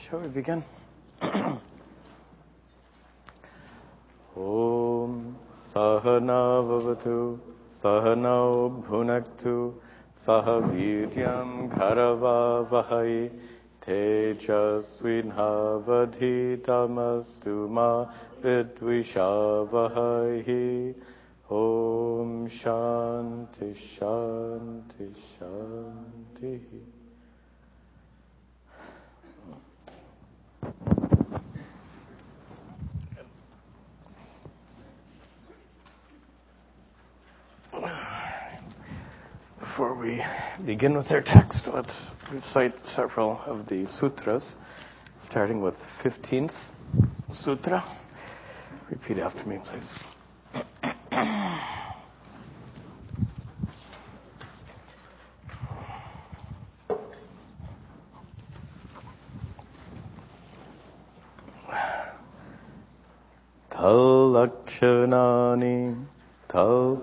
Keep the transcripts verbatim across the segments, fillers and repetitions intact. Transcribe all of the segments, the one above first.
Shall we begin? Om Sahana Vavatu Sahano Bhunaktu Sahaviryam Karavavahai Tejasvinhavadhitamastu ma vidvishavahai. Om Shanti Shanti Shanti. Before we begin with our text, let's recite several of the sutras, starting with fifteenth Sutra. Repeat after me, please. Tal lakshanani tal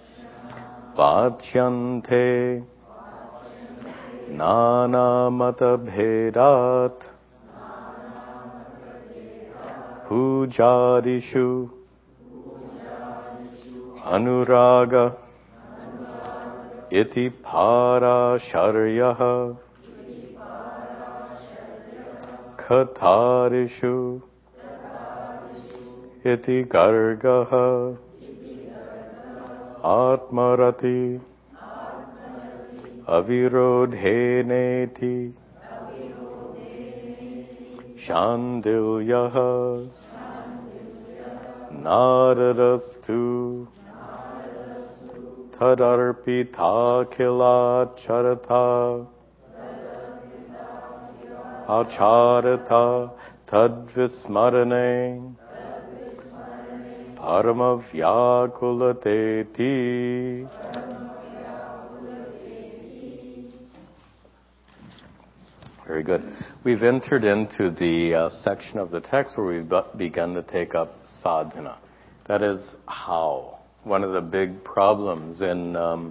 vachyante nana mata bhedat pujadishu anuraga iti parasharyah katharishu iti gargah atmarati avirodheneti shandilyah naradastu tadarpita kila charata acharata tadvismarane paramavyakulateti. Very good. We've entered into the uh, section of the text where we've begun to take up sadhana. That is how. One of the big problems in um,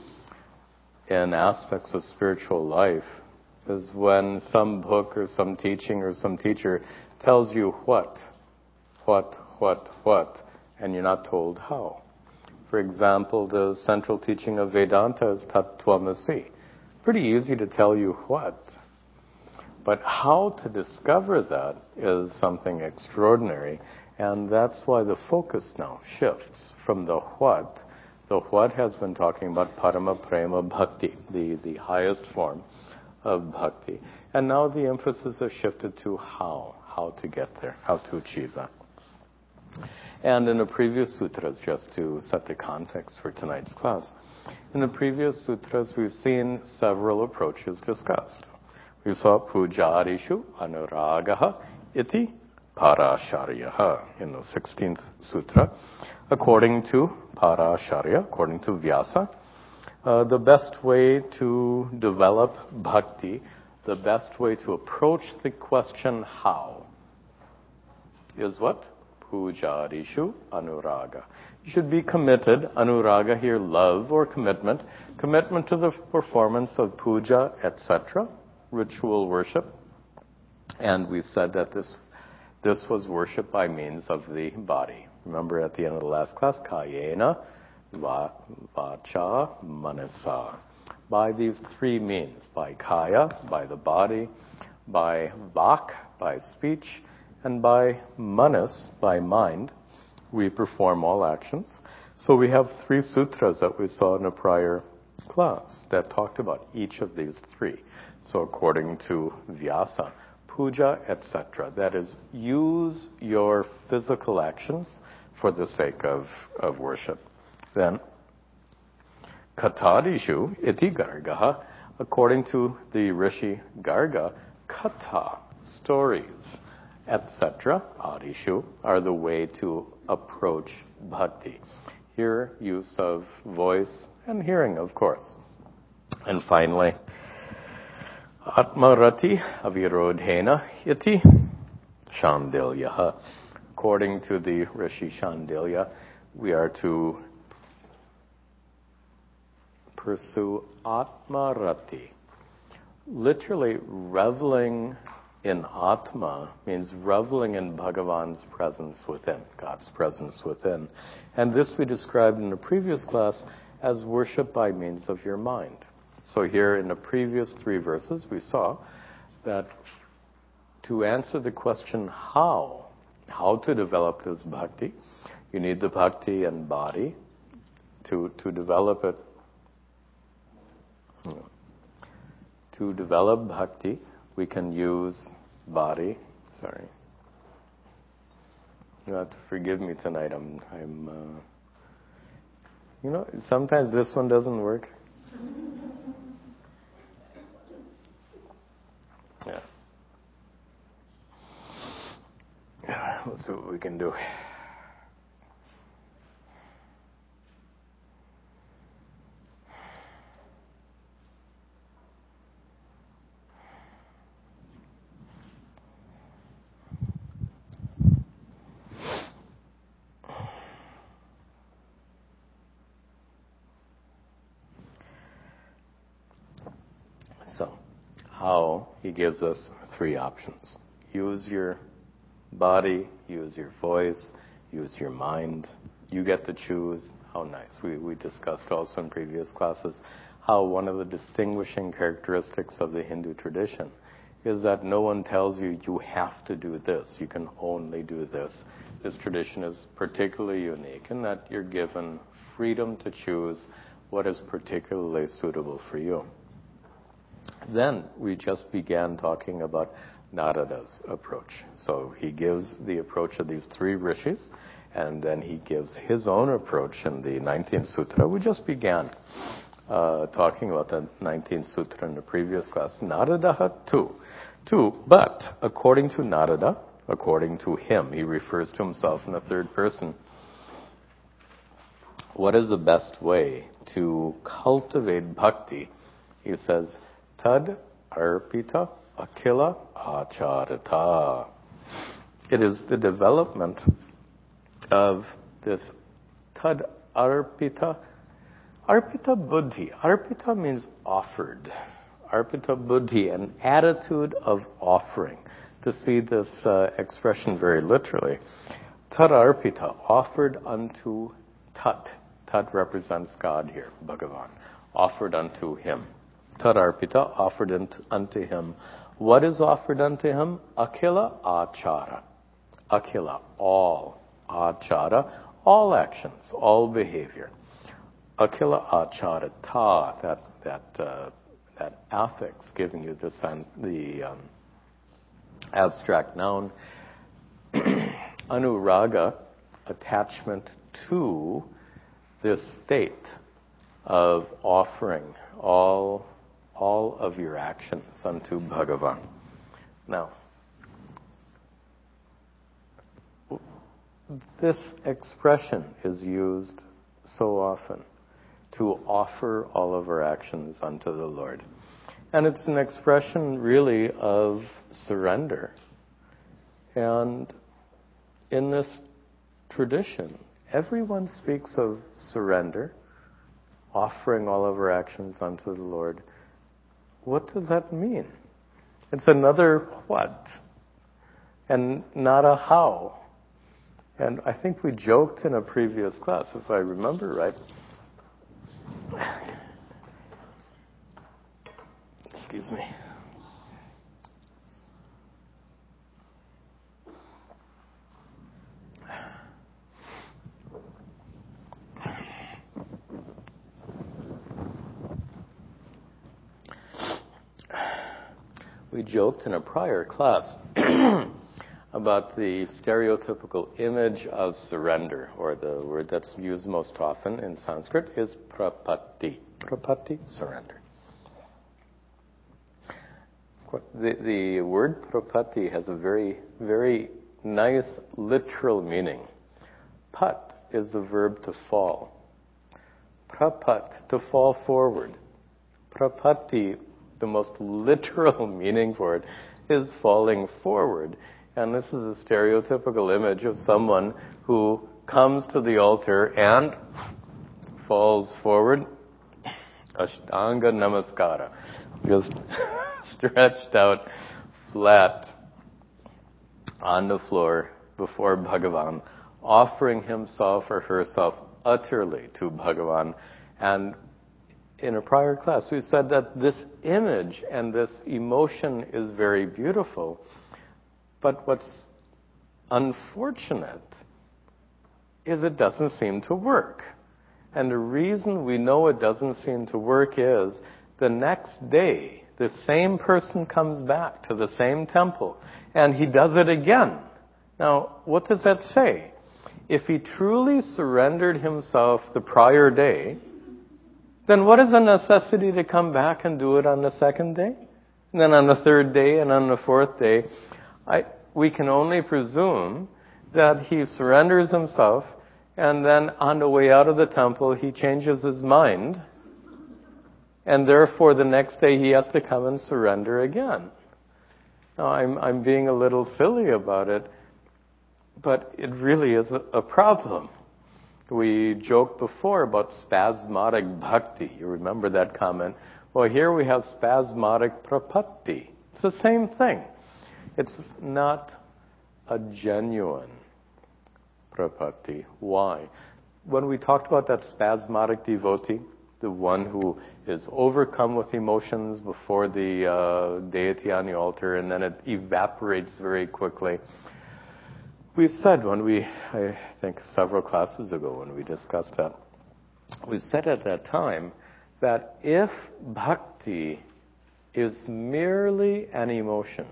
in aspects of spiritual life is when some book or some teaching or some teacher tells you what, what, what, what, and you're not told how. For example, the central teaching of Vedanta is Tattvamasi. Pretty easy to tell you what, but how to discover that is something extraordinary, and that's why the focus now shifts from the what. The what has been talking about Parama Prema Bhakti, the, the highest form of bhakti, and now the emphasis has shifted to how, how to get there, how to achieve that. And in the previous sutras, just to set the context for tonight's class, in the previous sutras we've seen several approaches discussed. We saw Pujarishu Anuragaha Iti Parasharyaha in the sixteenth sutra. According to Parasharya, according to Vyasa, uh, the best way to develop bhakti, the best way to approach the question how, is what? Pujarishu anuraga. You should be committed, anuraga here, love or commitment, commitment to the performance of puja, et cetera, ritual worship. And we said that this this was worship by means of the body. Remember at the end of the last class, kayena, vacha, manasa. By these three means, by kaya, by the body, by vak, by speech, and by manas, by mind, we perform all actions. So we have three sutras that we saw in a prior class that talked about each of these three. So according to Vyasa, puja, et cetera, that is, use your physical actions for the sake of, of worship. Then, katadishu iti gargaha, according to the Rishi Garga, kata, stories, et cetera, adishu, are the way to approach bhakti. Here, use of voice and hearing, of course. And finally, atmarati avirodhena iti shandilya. According to the Rishi Shandilya, we are to pursue atmarati, literally reveling in Atma means reveling in Bhagavan's presence within, God's presence within. And this we described in a previous class as worship by means of your mind. So here in the previous three verses, we saw that to answer the question how, how to develop this bhakti, you need the bhakti and body. To, to develop it, to develop bhakti, we can use body. Sorry. You have to forgive me tonight. I'm, I'm, uh, you know, sometimes this one doesn't work. Yeah. Let's see what we can do. So, how he gives us three options. Use your body, use your voice, use your mind. You get to choose. How nice. We, we discussed also in previous classes how one of the distinguishing characteristics of the Hindu tradition is that no one tells you you have to do this. You can only do this. This tradition is particularly unique in that you're given freedom to choose what is particularly suitable for you. Then we just began talking about Narada's approach. So he gives the approach of these three rishis, and then he gives his own approach in the nineteenth Sutra. We just began uh, talking about the nineteenth Sutra in the previous class. Narada too. Two, but according to Narada, according to him, he refers to himself in the third person, what is the best way to cultivate bhakti? He says, Tad arpita akila acharita. It is the development of this tad arpita. Arpita buddhi. Arpita means offered. Arpita buddhi, an attitude of offering. To see this uh, expression very literally. Tad arpita, offered unto Tat. Tat represents God here, Bhagavan. Offered unto him. Tad arpita, offered unto him. What is offered unto him? Akila achara. Akila, all. Achara, all actions, all behavior. Akila achara ta, that that uh, that affix giving you the sen- the um, abstract noun. Anuraga, attachment to this state of offering all all of your actions unto Bhagavan. Now, this expression is used so often, to offer all of our actions unto the Lord. And it's an expression really of surrender. And in this tradition, everyone speaks of surrender, offering all of our actions unto the Lord. What does that mean? It's another what, and not a how. And I think we joked in a previous class, if I remember right. Excuse me. We joked in a prior class about the stereotypical image of surrender, or the word that's used most often in Sanskrit is prapatti. Prapatti, surrender. The, the word prapatti has a very, very nice literal meaning. Pat is the verb to fall. Prapat, to fall forward. Prapatti, the most literal meaning for it, is falling forward. And this is a stereotypical image of someone who comes to the altar and falls forward. Ashtanga Namaskara. Just stretched out, flat on the floor before Bhagavan, offering himself or herself utterly to Bhagavan. And in a prior class, we said that this image and this emotion is very beautiful. But what's unfortunate is it doesn't seem to work. And the reason we know it doesn't seem to work is the next day, the same person comes back to the same temple and he does it again. Now, what does that say? If he truly surrendered himself the prior day, then what is the necessity to come back and do it on the second day? And then on the third day and on the fourth day? I, we can only presume that he surrenders himself and then on the way out of the temple he changes his mind and therefore the next day he has to come and surrender again. Now I'm, I'm being a little silly about it, but it really is a, a problem. We joked before about spasmodic bhakti. You remember that comment? Well, here we have spasmodic prapatti. It's the same thing. It's not a genuine prapatti. Why? When we talked about that spasmodic devotee, the one who is overcome with emotions before the uh, deity on the altar and then it evaporates very quickly, we said when we, I think several classes ago when we discussed that, we said at that time that if bhakti is merely an emotion,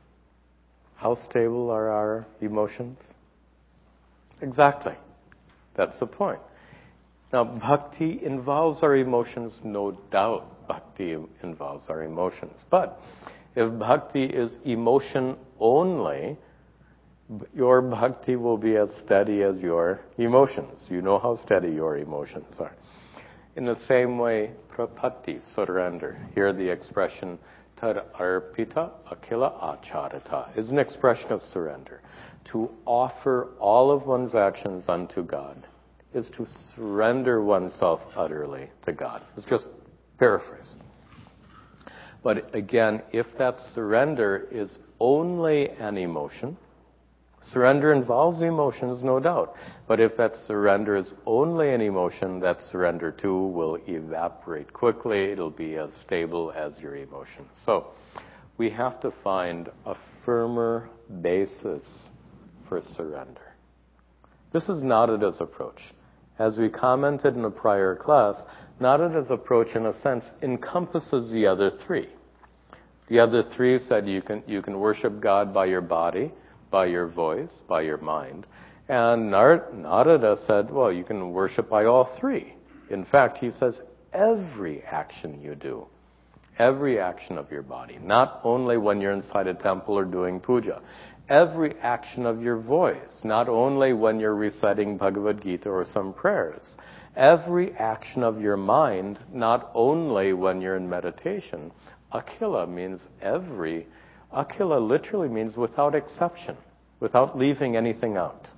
how stable are our emotions? Exactly. That's the point. Now, bhakti involves our emotions, no doubt. Bhakti involves our emotions. But if bhakti is emotion only, your bhakti will be as steady as your emotions. You know how steady your emotions are. In the same way, prapatti, surrender. Here the expression tad arpita akila acharita is an expression of surrender. To offer all of one's actions unto God is to surrender oneself utterly to God. It's just paraphrase. But again, if that surrender is only an emotion, surrender involves emotions, no doubt. But if that surrender is only an emotion, that surrender too will evaporate quickly. It'll be as stable as your emotion. So we have to find a firmer basis for surrender. This is Narada's approach. As we commented in a prior class, Narada's approach, in a sense, encompasses the other three. The other three said you can you can worship God by your body, by your voice, by your mind. And Narada said, well, you can worship by all three. In fact, he says every action you do, every action of your body, not only when you're inside a temple or doing puja, every action of your voice, not only when you're reciting Bhagavad Gita or some prayers, every action of your mind, not only when you're in meditation. Akila means every. Akila literally means without exception, without leaving anything out.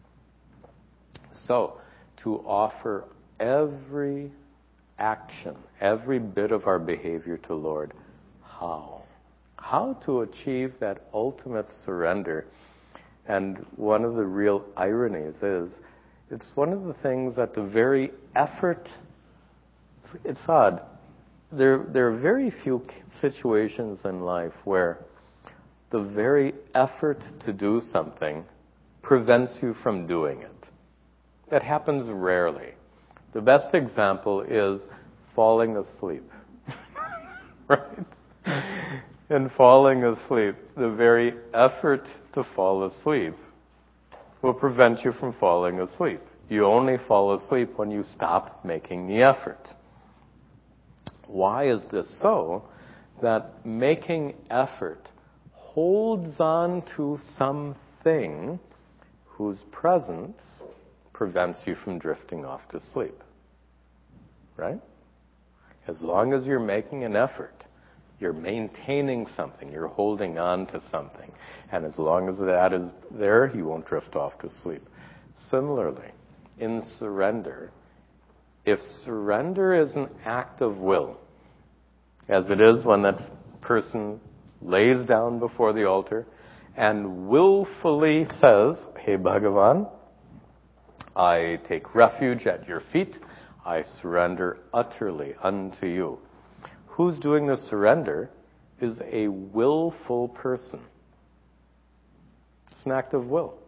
So, to offer every action, every bit of our behavior to Lord, how? How to achieve that ultimate surrender. And one of the real ironies is, it's one of the things that the very effort, it's odd, there, there are very few situations in life where the very effort to do something prevents you from doing it. That happens rarely. The best example is falling asleep. Right? And falling asleep, the very effort to fall asleep will prevent you from falling asleep. You only fall asleep when you stop making the effort. Why is this so? That making effort holds on to something whose presence prevents you from drifting off to sleep. Right? As long as you're making an effort, you're maintaining something, you're holding on to something. And as long as that is there, you won't drift off to sleep. Similarly, in surrender, if surrender is an act of will, as it is when that person lays down before the altar, and willfully says, "Hey Bhagavan, I take refuge at your feet. I surrender utterly unto you." Who's doing the surrender is a willful person. It's an act of will.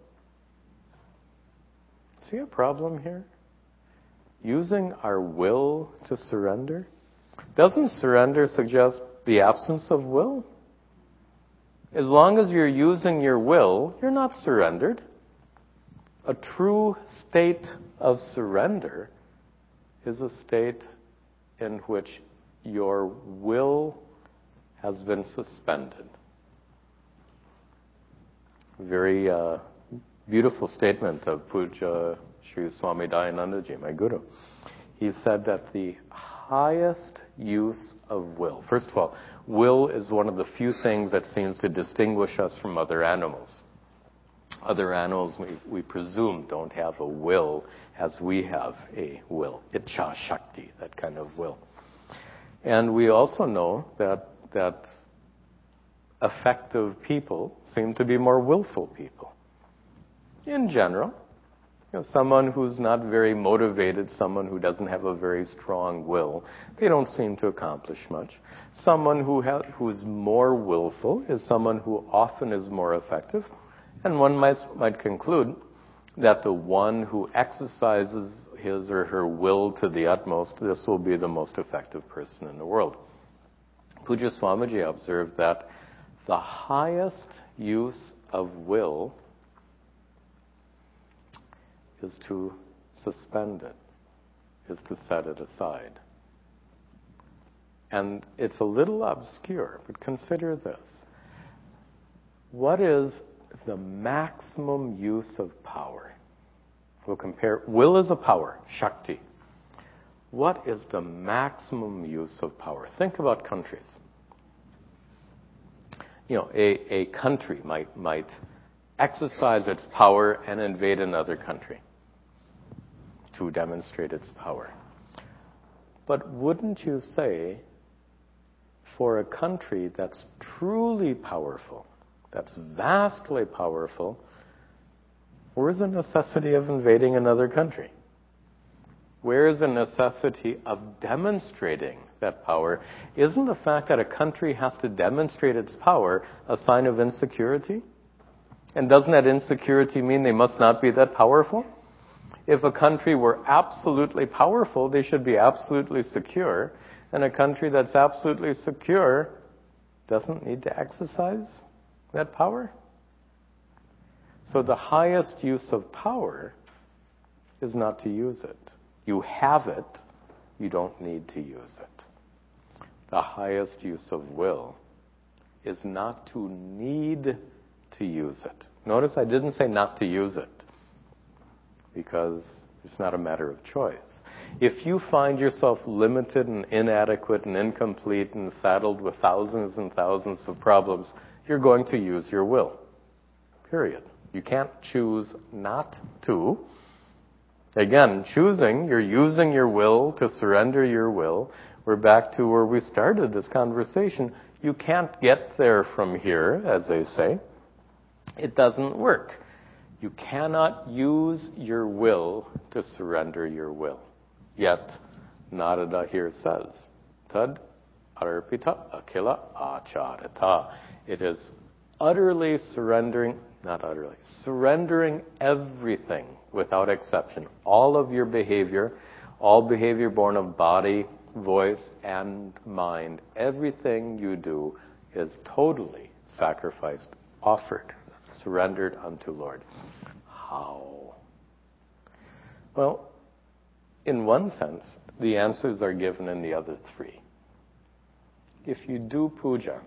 See a problem here? Using our will to surrender? Doesn't surrender suggest the absence of will? As long as you're using your will, you're not surrendered. A true state of surrender is a state in which your will has been suspended. Very uh, beautiful statement of Puja Sri Swami Dayanandaji, my guru. He said that the highest use of will, first of all, will is one of the few things that seems to distinguish us from other animals. Other animals, we, we presume, don't have a will as we have a will. Ichha Shakti, that kind of will. And we also know that that effective people seem to be more willful people. In general, you know, someone who's not very motivated, someone who doesn't have a very strong will, they don't seem to accomplish much. Someone who ha- who's more willful is someone who often is more effective. And one might, might conclude that the one who exercises his or her will to the utmost, this will be the most effective person in the world. Puja Swamiji observes that the highest use of will is to suspend it, is to set it aside. And it's a little obscure, but consider this. What is the maximum use of power? We'll compare, will is a power, Shakti. What is the maximum use of power? Think about countries. You know, a, a country might, might exercise its power and invade another country to demonstrate its power. But wouldn't you say, for a country that's truly powerful, that's vastly powerful, where's the necessity of invading another country? Where is the necessity of demonstrating that power? Isn't the fact that a country has to demonstrate its power a sign of insecurity? And doesn't that insecurity mean they must not be that powerful? If a country were absolutely powerful, they should be absolutely secure. And a country that's absolutely secure doesn't need to exercise that power. So the highest use of power is not to use it. You have it, you don't need to use it. The highest use of will is not to need to use it. Notice I didn't say not to use it, because it's not a matter of choice. If you find yourself limited and inadequate and incomplete and saddled with thousands and thousands of problems, you're going to use your will. Period. You can't choose not to. Again, choosing, you're using your will to surrender your will. We're back to where we started this conversation. You can't get there from here, as they say. It doesn't work. You cannot use your will to surrender your will. Yet, Narada here says, Tad arpita akila acharita. It is utterly surrendering, not utterly, surrendering everything without exception. All of your behavior, all behavior born of body, voice, and mind, everything you do is totally sacrificed, offered, surrendered unto Lord. How? Well, in one sense, the answers are given in the other three. If you do puja,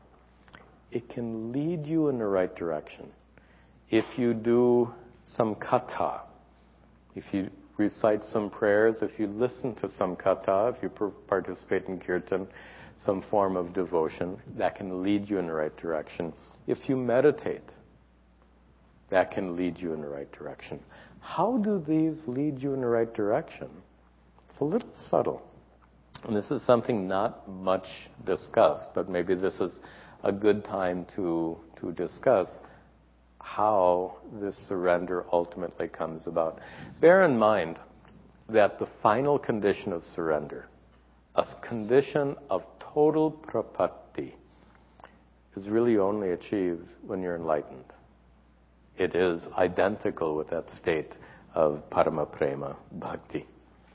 it can lead you in the right direction. If you do some katha, if you recite some prayers, if you listen to some katha, if you participate in kirtan, some form of devotion, that can lead you in the right direction. If you meditate, that can lead you in the right direction. How do these lead you in the right direction? It's a little subtle. And this is something not much discussed, but maybe this is a good time to, to discuss how this surrender ultimately comes about. Bear in mind that the final condition of surrender, a condition of total prapatti, is really only achieved when you're enlightened. It is identical with that state of parama prema bhakti.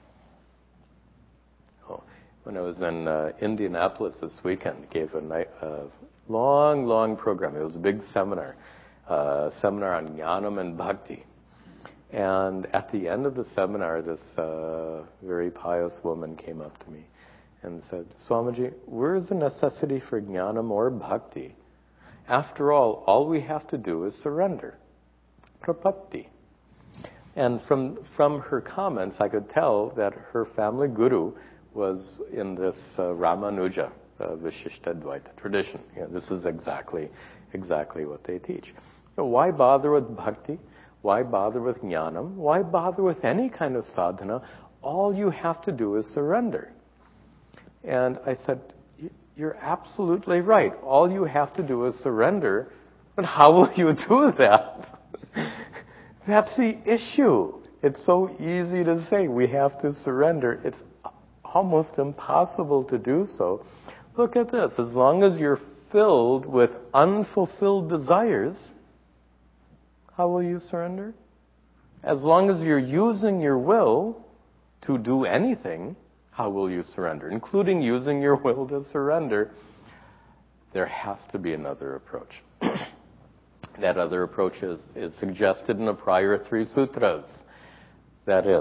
Oh, when I was in uh, Indianapolis this weekend, gave a night, uh, long, long program. It was a big seminar, uh, seminar on jnanam and bhakti. And at the end of the seminar, this uh, very pious woman came up to me and said, Swamiji, where is the necessity for jnanam or bhakti? After all, all we have to do is surrender. Prapatti. And from from her comments, I could tell that her family guru was in this uh, Ramanuja, uh, Vishishtadvaita tradition. You know, this is exactly exactly what they teach. You know, why bother with bhakti? Why bother with jnanam? Why bother with any kind of sadhana? All you have to do is surrender. And I said, you're absolutely right. All you have to do is surrender. But how will you do that? That's the issue. It's so easy to say we have to surrender. It's almost impossible to do so. Look at this. As long as you're filled with unfulfilled desires, how will you surrender? As long as you're using your will to do anything, how will you surrender? Including using your will to surrender, there has to be another approach. That other approach is, is suggested in the prior three sutras. That is,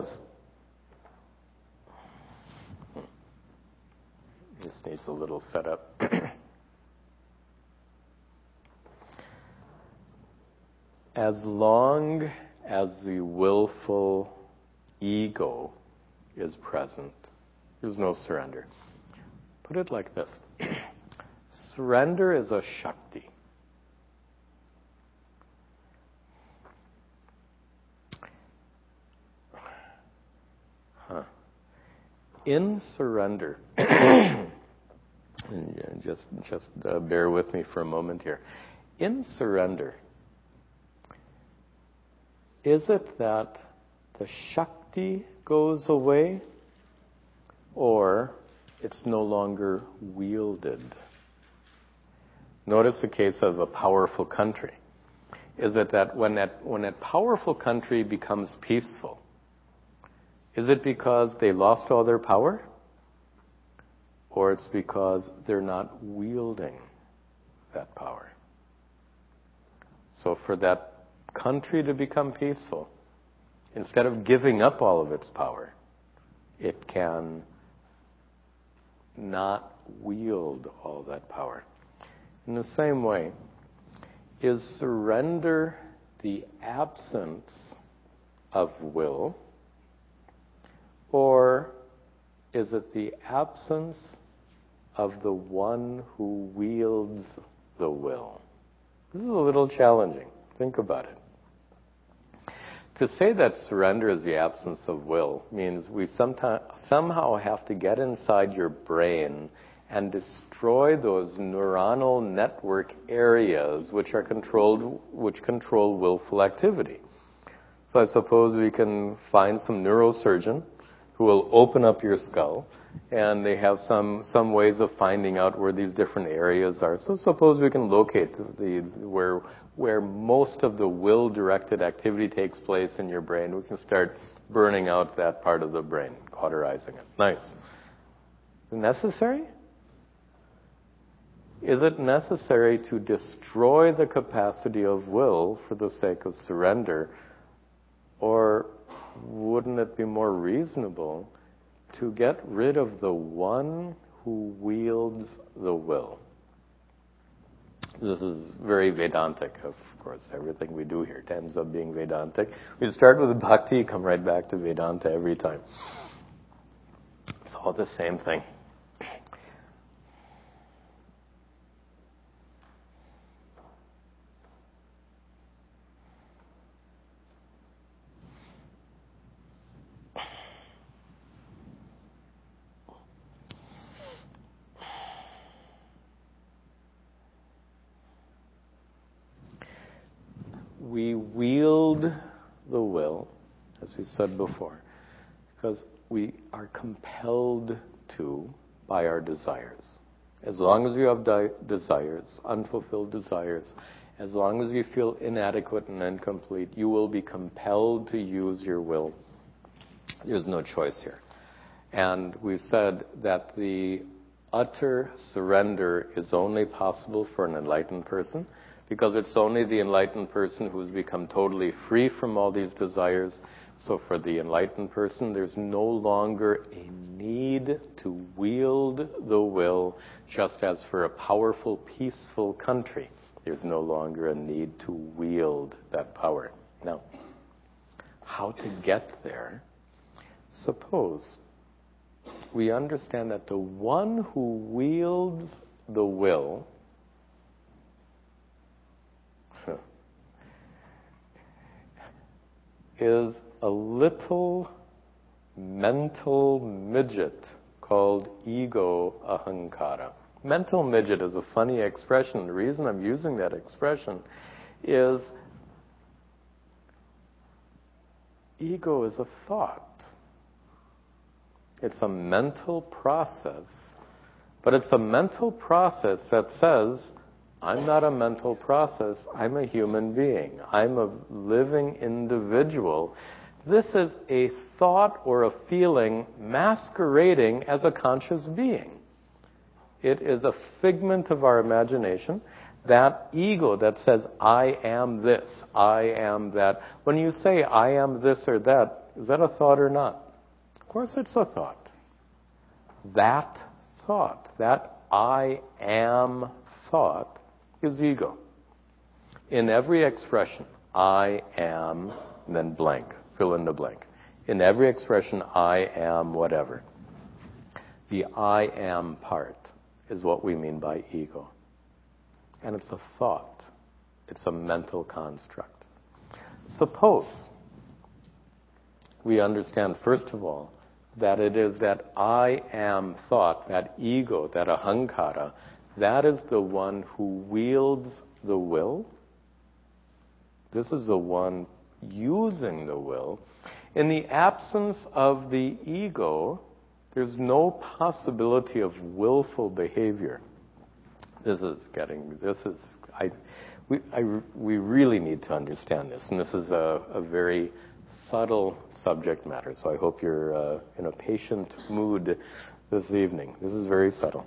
this needs a little setup. As long as the willful ego is present, there's no surrender. Put it like this. Surrender is a Shakti. Huh. In surrender, just just uh, bear with me for a moment here. In surrender, is it that the Shakti goes away, or it's no longer wielded? Notice the case of a powerful country. Is it that when that when a powerful country becomes peaceful, is it because they lost all their power? Or it's because they're not wielding that power? So for that country to become peaceful, instead of giving up all of its power, it can not wield all that power. In the same way, is surrender the absence of will, or is it the absence of the one who wields the will? This is a little challenging. Think about it. To say that surrender is the absence of will means we sometime, somehow have to get inside your brain and destroy those neuronal network areas which are controlled, which control willful activity. So I suppose we can find some neurosurgeon who will open up your skull, and they have some, some ways of finding out where these different areas are. So suppose we can locate the, where, where most of the will-directed activity takes place in your brain. We can start burning out that part of the brain, cauterizing it. Nice. Necessary? Is it necessary to destroy the capacity of will for the sake of surrender? Or wouldn't it be more reasonable to get rid of the one who wields the will? This is very Vedantic, of course. Everything we do here ends up being Vedantic. We start with bhakti, come right back to Vedanta every time. It's all the same thing. said before, because we are compelled to by our desires. As long as you have di- desires, unfulfilled desires, as long as you feel inadequate and incomplete, you will be compelled to use your will. There's no choice here. And we've said that the utter surrender is only possible for an enlightened person, because it's only the enlightened person who's become totally free from all these desires. So for the enlightened person, there's no longer a need to wield the will, just as for a powerful, peaceful country, there's no longer a need to wield that power. Now, how to get there? Suppose we understand that the one who wields the will is a little mental midget called ego ahankara. Mental midget is a funny expression. The reason I'm using that expression is ego is a thought. It's a mental process, but it's a mental process that says, I'm not a mental process, I'm a human being. I'm a living individual. This is a thought or a feeling masquerading as a conscious being. It is a figment of our imagination. That ego that says, I am this, I am that. When you say, I am this or that, is that a thought or not? Of course it's a thought. That thought, that I am thought, is ego. In every expression, I am, and then blank, fill in the blank. In every expression, I am whatever. The I am part is what we mean by ego. And it's a thought. It's a mental construct. Suppose we understand, first of all, that it is that I am thought, that ego, that ahankara, that is the one who wields the will. This is the one using the will. In the absence of the ego, there's no possibility of willful behavior. This is getting, this is, I, we, I, we really need to understand this. And this is a, a very subtle subject matter. So I hope you're uh, in a patient mood this evening. This is very subtle.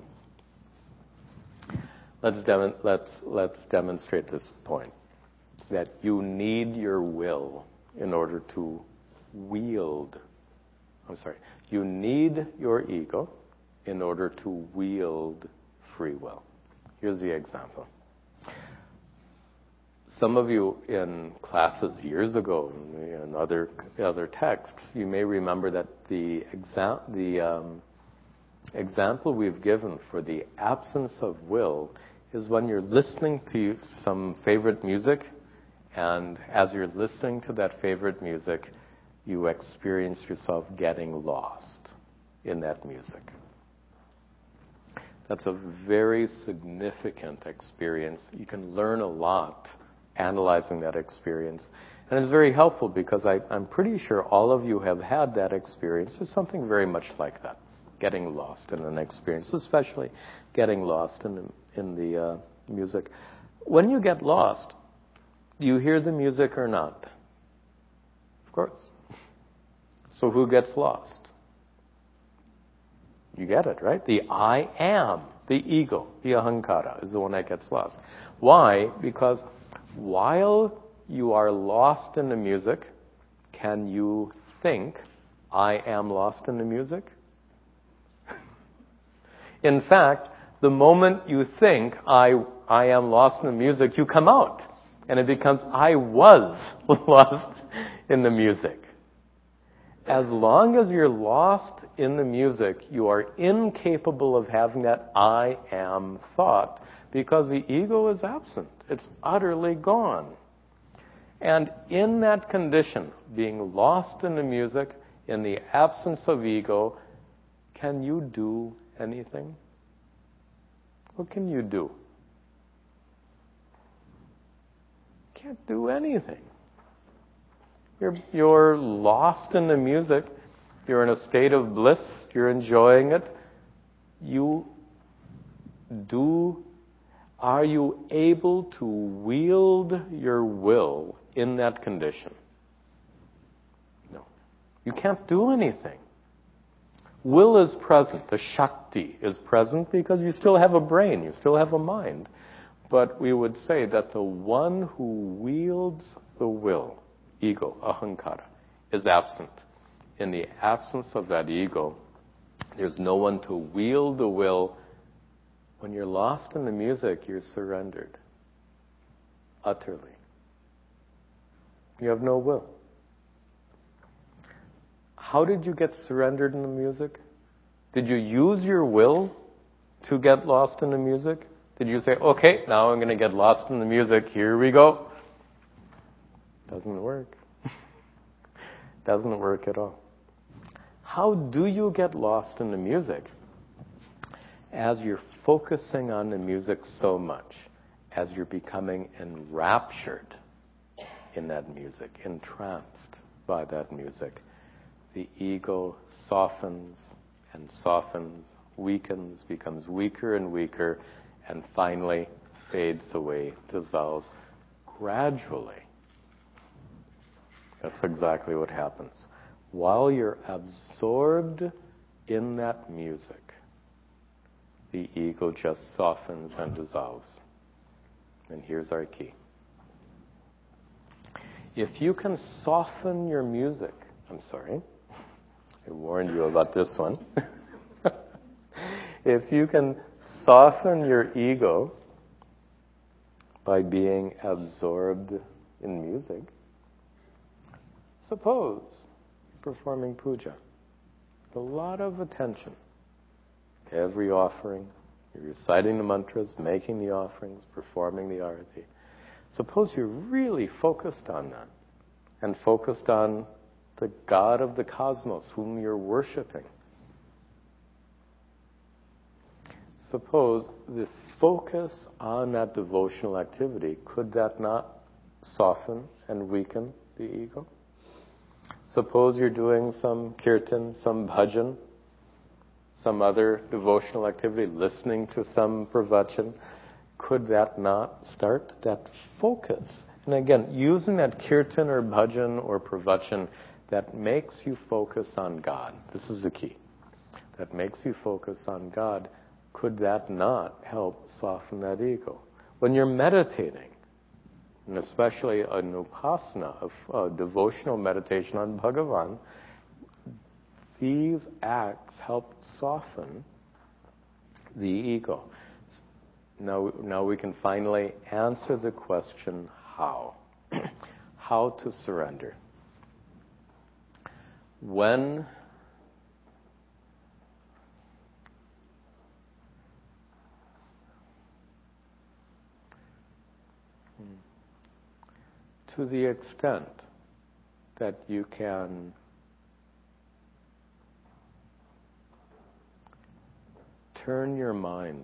Let's, dem- let's, let's demonstrate this point. That you need your will in order to wield. I'm sorry. You need your ego in order to wield free will. Here's the example. Some of you in classes years ago, in other other texts, you may remember that the exa- the um, example we've given for the absence of will is when you're listening to some favorite music, and as you're listening to that favorite music, you experience yourself getting lost in that music. That's a very significant experience. You can learn a lot analyzing that experience. And it's very helpful because I, I'm pretty sure all of you have had that experience. There's something very much like that, getting lost in an experience, especially getting lost in the, in the uh, music. When you get lost, do you hear the music or not? Of course. So who gets lost? You get it, right? The I am, the ego, the ahankara, is the one that gets lost. Why? Because while you are lost in the music, can you think, I am lost in the music? In fact, the moment you think, I, I am lost in the music, you come out. And it becomes, I was lost in the music. As long as you're lost in the music, you are incapable of having that I am thought because the ego is absent. It's utterly gone. And in that condition, being lost in the music, in the absence of ego, can you do anything? What can you do? Can't do anything. You're, you're lost in the music. You're in a state of bliss. You're enjoying it. You do, are you able to wield your will in that condition? No. You can't do anything. Will is present. The Shakti is present because you still have a brain. You still have a mind. But we would say that the one who wields the will, ego, ahankara, is absent. In the absence of that ego, there's no one to wield the will. When you're lost in the music, you're surrendered. Utterly. You have no will. How did you get surrendered in the music? Did you use your will to get lost in the music? Did you say, okay, now I'm going to get lost in the music. Here we go. Doesn't work. Doesn't work at all. How do you get lost in the music? As you're focusing on the music so much, as you're becoming enraptured in that music, entranced by that music, the ego softens and softens, weakens, becomes weaker and weaker, and finally fades away, dissolves gradually. That's exactly what happens. While you're absorbed in that music, the ego just softens and dissolves. And here's our key. If you can soften your music, I'm sorry, I warned you about this one. If you can soften your ego by being absorbed in music, suppose performing puja, with a lot of attention to every offering, you're reciting the mantras, making the offerings, performing the arati. Suppose you're really focused on that and focused on the God of the cosmos whom you're worshiping. Suppose the focus on that devotional activity, could that not soften and weaken the ego? Suppose you're doing some kirtan, some bhajan, some other devotional activity, listening to some pravachan. Could that not start that focus? And again, using that kirtan or bhajan or pravachan that makes you focus on God. This is the key. That makes you focus on God. Could that not help soften that ego? When you're meditating, and especially an upasana, a, a devotional meditation on Bhagavan, these acts help soften the ego. Now, now we can finally answer the question, how? How to surrender. When to the extent that you can turn your mind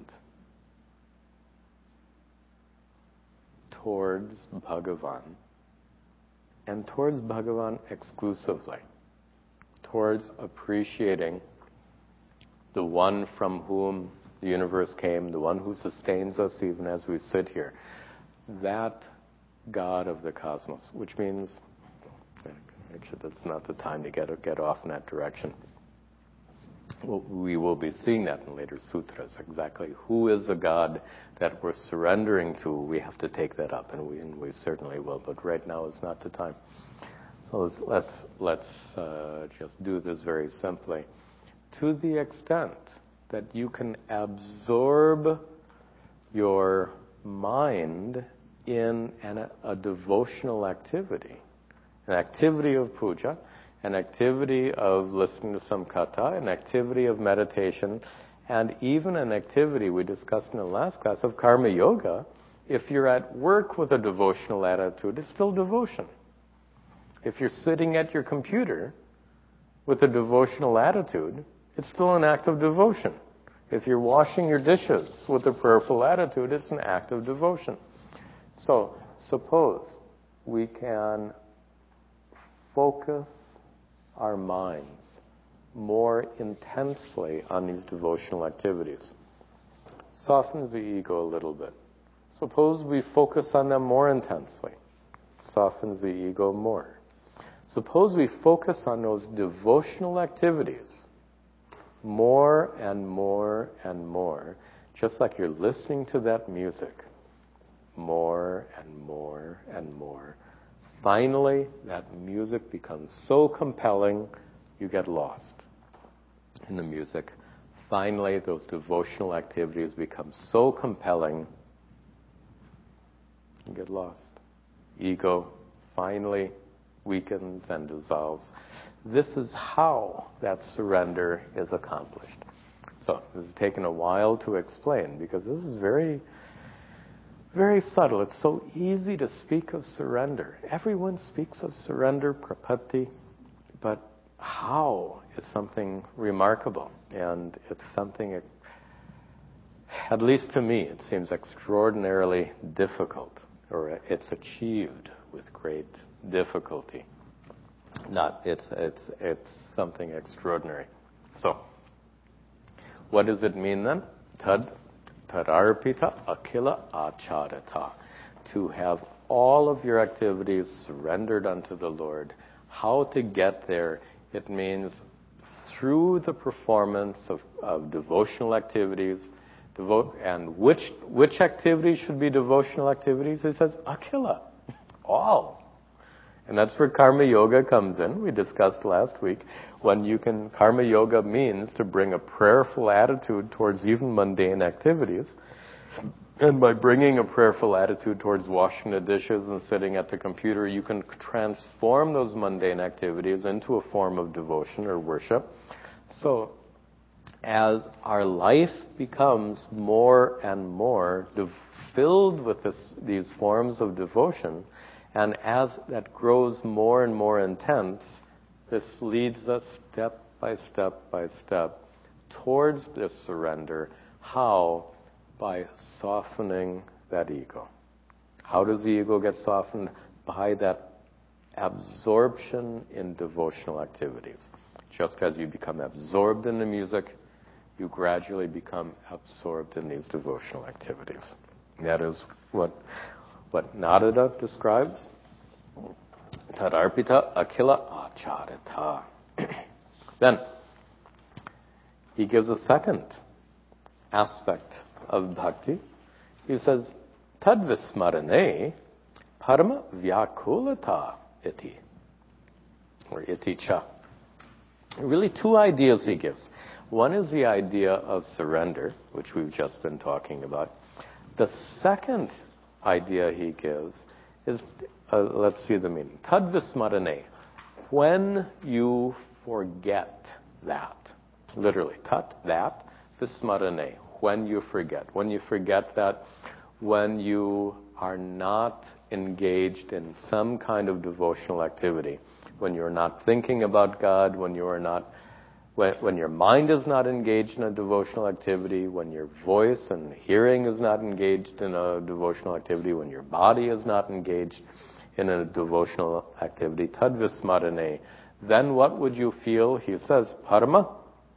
towards Bhagavan, and towards Bhagavan exclusively, towards appreciating the one from whom the universe came, the one who sustains us even as we sit here, that God of the cosmos, which means, actually that's not the time to get, get off in that direction. Well, we will be seeing that in later sutras, exactly who is the God that we're surrendering to. We have to take that up, and we, and we certainly will, but right now is not the time. So let's, let's, let's uh, just do this very simply. To the extent that you can absorb your mind in an, a devotional activity, an activity of puja, an activity of listening to some katha, an activity of meditation, and even an activity we discussed in the last class of karma yoga. If you're at work with a devotional attitude, it's still devotion. If you're sitting at your computer with a devotional attitude, it's still an act of devotion. If you're washing your dishes with a prayerful attitude, it's an act of devotion. So, suppose we can focus our minds more intensely on these devotional activities. Softens the ego a little bit. Suppose we focus on them more intensely. Softens the ego more. Suppose we focus on those devotional activities more and more and more, just like you're listening to that music, more and more and more. Finally, that music becomes so compelling, you get lost in the music. Finally, those devotional activities become so compelling, you get lost. Ego finally weakens and dissolves. This is how that surrender is accomplished. So, this has taken a while to explain because this is very, very subtle. It's so easy to speak of surrender. Everyone speaks of surrender, prapatti, but how is something remarkable. And it's something, at least to me, it seems extraordinarily difficult, or it's achieved with great difficulty. Not, it's, it's, it's something extraordinary. So, what does it mean then? Tad, tadarpita akila acharita. To have all of your activities surrendered unto the Lord. How to get there? It means through the performance of, of devotional activities. Devo- and which which activities should be devotional activities? It says akila, all. And that's where karma yoga comes in. We discussed last week when you can, karma yoga means to bring a prayerful attitude towards even mundane activities. And by bringing a prayerful attitude towards washing the dishes and sitting at the computer, you can transform those mundane activities into a form of devotion or worship. So, as our life becomes more and more de- filled with this, these forms of devotion, and as that grows more and more intense, this leads us step by step by step towards this surrender. How? By softening that ego. How does the ego get softened? By that absorption in devotional activities. Just as you become absorbed in the music, you gradually become absorbed in these devotional activities. That is what what Narada describes. Tadarpita akila acharita. Then, he gives a second aspect of bhakti. He says, tadvismarane parama vyakulata iti. Or iti cha. Really two ideas he gives. One is the idea of surrender, which we've just been talking about. The second idea he gives is, uh, let's see the meaning. Tadvismarane. When you forget that. Literally, tat, that, vismarane. When you forget. When you forget that, when you are not engaged in some kind of devotional activity, when you're not thinking about God, when you are not, when, when your mind is not engaged in a devotional activity, when your voice and hearing is not engaged in a devotional activity, when your body is not engaged in a devotional activity, tadvismarane, then what would you feel? He says, parama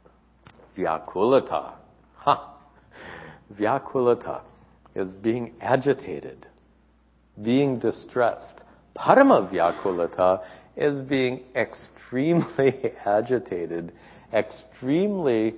vyakulata. Ha! Vyakulata is being agitated, being distressed. Parama vyakulata is being extremely agitated, extremely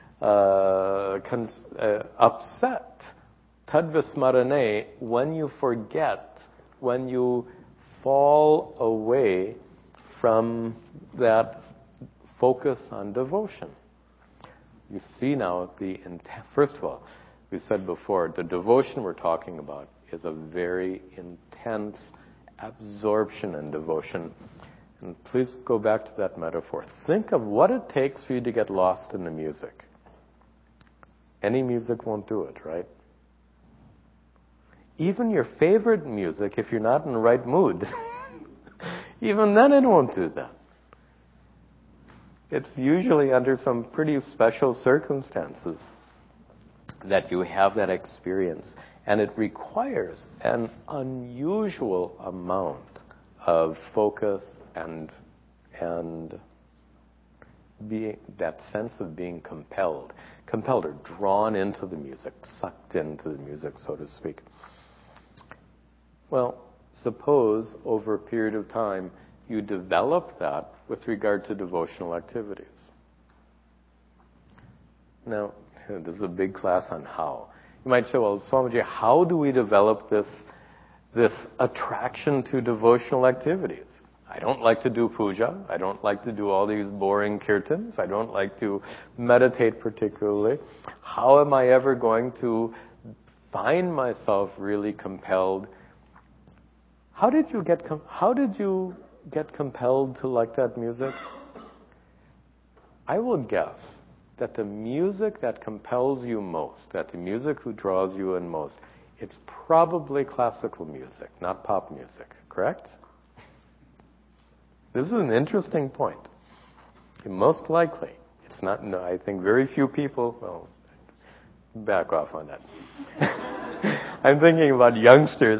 uh, cons- uh, upset. Tadvismarane, when you forget, when you fall away from that focus on devotion. You see now the intent. First of all, we said before, the devotion we're talking about is a very intense absorption in devotion. And please go back to that metaphor. Think of what it takes for you to get lost in the music. Any music won't do it, right? Even your favorite music, if you're not in the right mood, even then it won't do that. It's usually under some pretty special circumstances that you have that experience. And it requires an unusual amount of focus and and being, that sense of being compelled, compelled or drawn into the music, sucked into the music, so to speak. Well, suppose over a period of time you develop that with regard to devotional activities. Now, this is a big class on how. You might say, well, Swamiji, how do we develop this, this attraction to devotional activities? I don't like to do puja. I don't like to do all these boring kirtans. I don't like to meditate particularly. How am I ever going to find myself really compelled? How did you get com- how did you get compelled to like that music? I will guess that the music that compels you most, that the music who draws you in most, it's probably classical music, not pop music, correct? This is an interesting point. Most likely, it's not, no, I think very few people, well, back off on that. I'm thinking about youngsters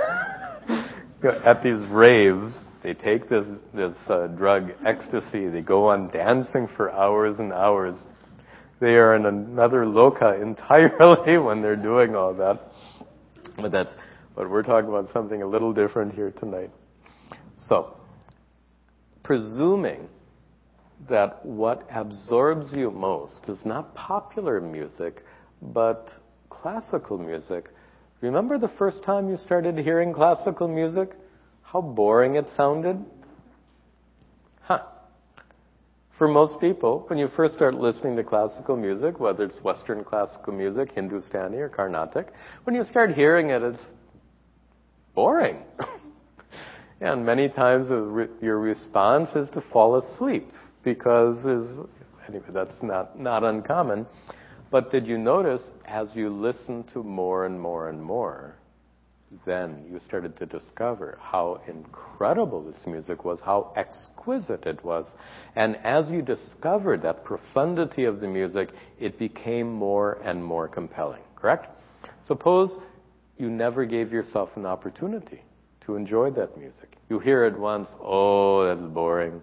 at these raves. They take this, this uh, drug, ecstasy. They go on dancing for hours and hours. They are in another loka entirely when they're doing all that. But that's, but we're talking about something a little different here tonight. So, presuming that what absorbs you most is not popular music, but classical music. Remember the first time you started hearing classical music? How boring it sounded? Huh. For most people, when you first start listening to classical music, whether it's Western classical music, Hindustani or Carnatic, when you start hearing it, it's boring. And many times your response is to fall asleep because, is, anyway, that's not, not uncommon. But did you notice as you listened to more and more and more, then you started to discover how incredible this music was, how exquisite it was. And as you discovered that profundity of the music, it became more and more compelling, correct? Suppose you never gave yourself an opportunity to enjoy that music. You hear it once, oh, that's boring.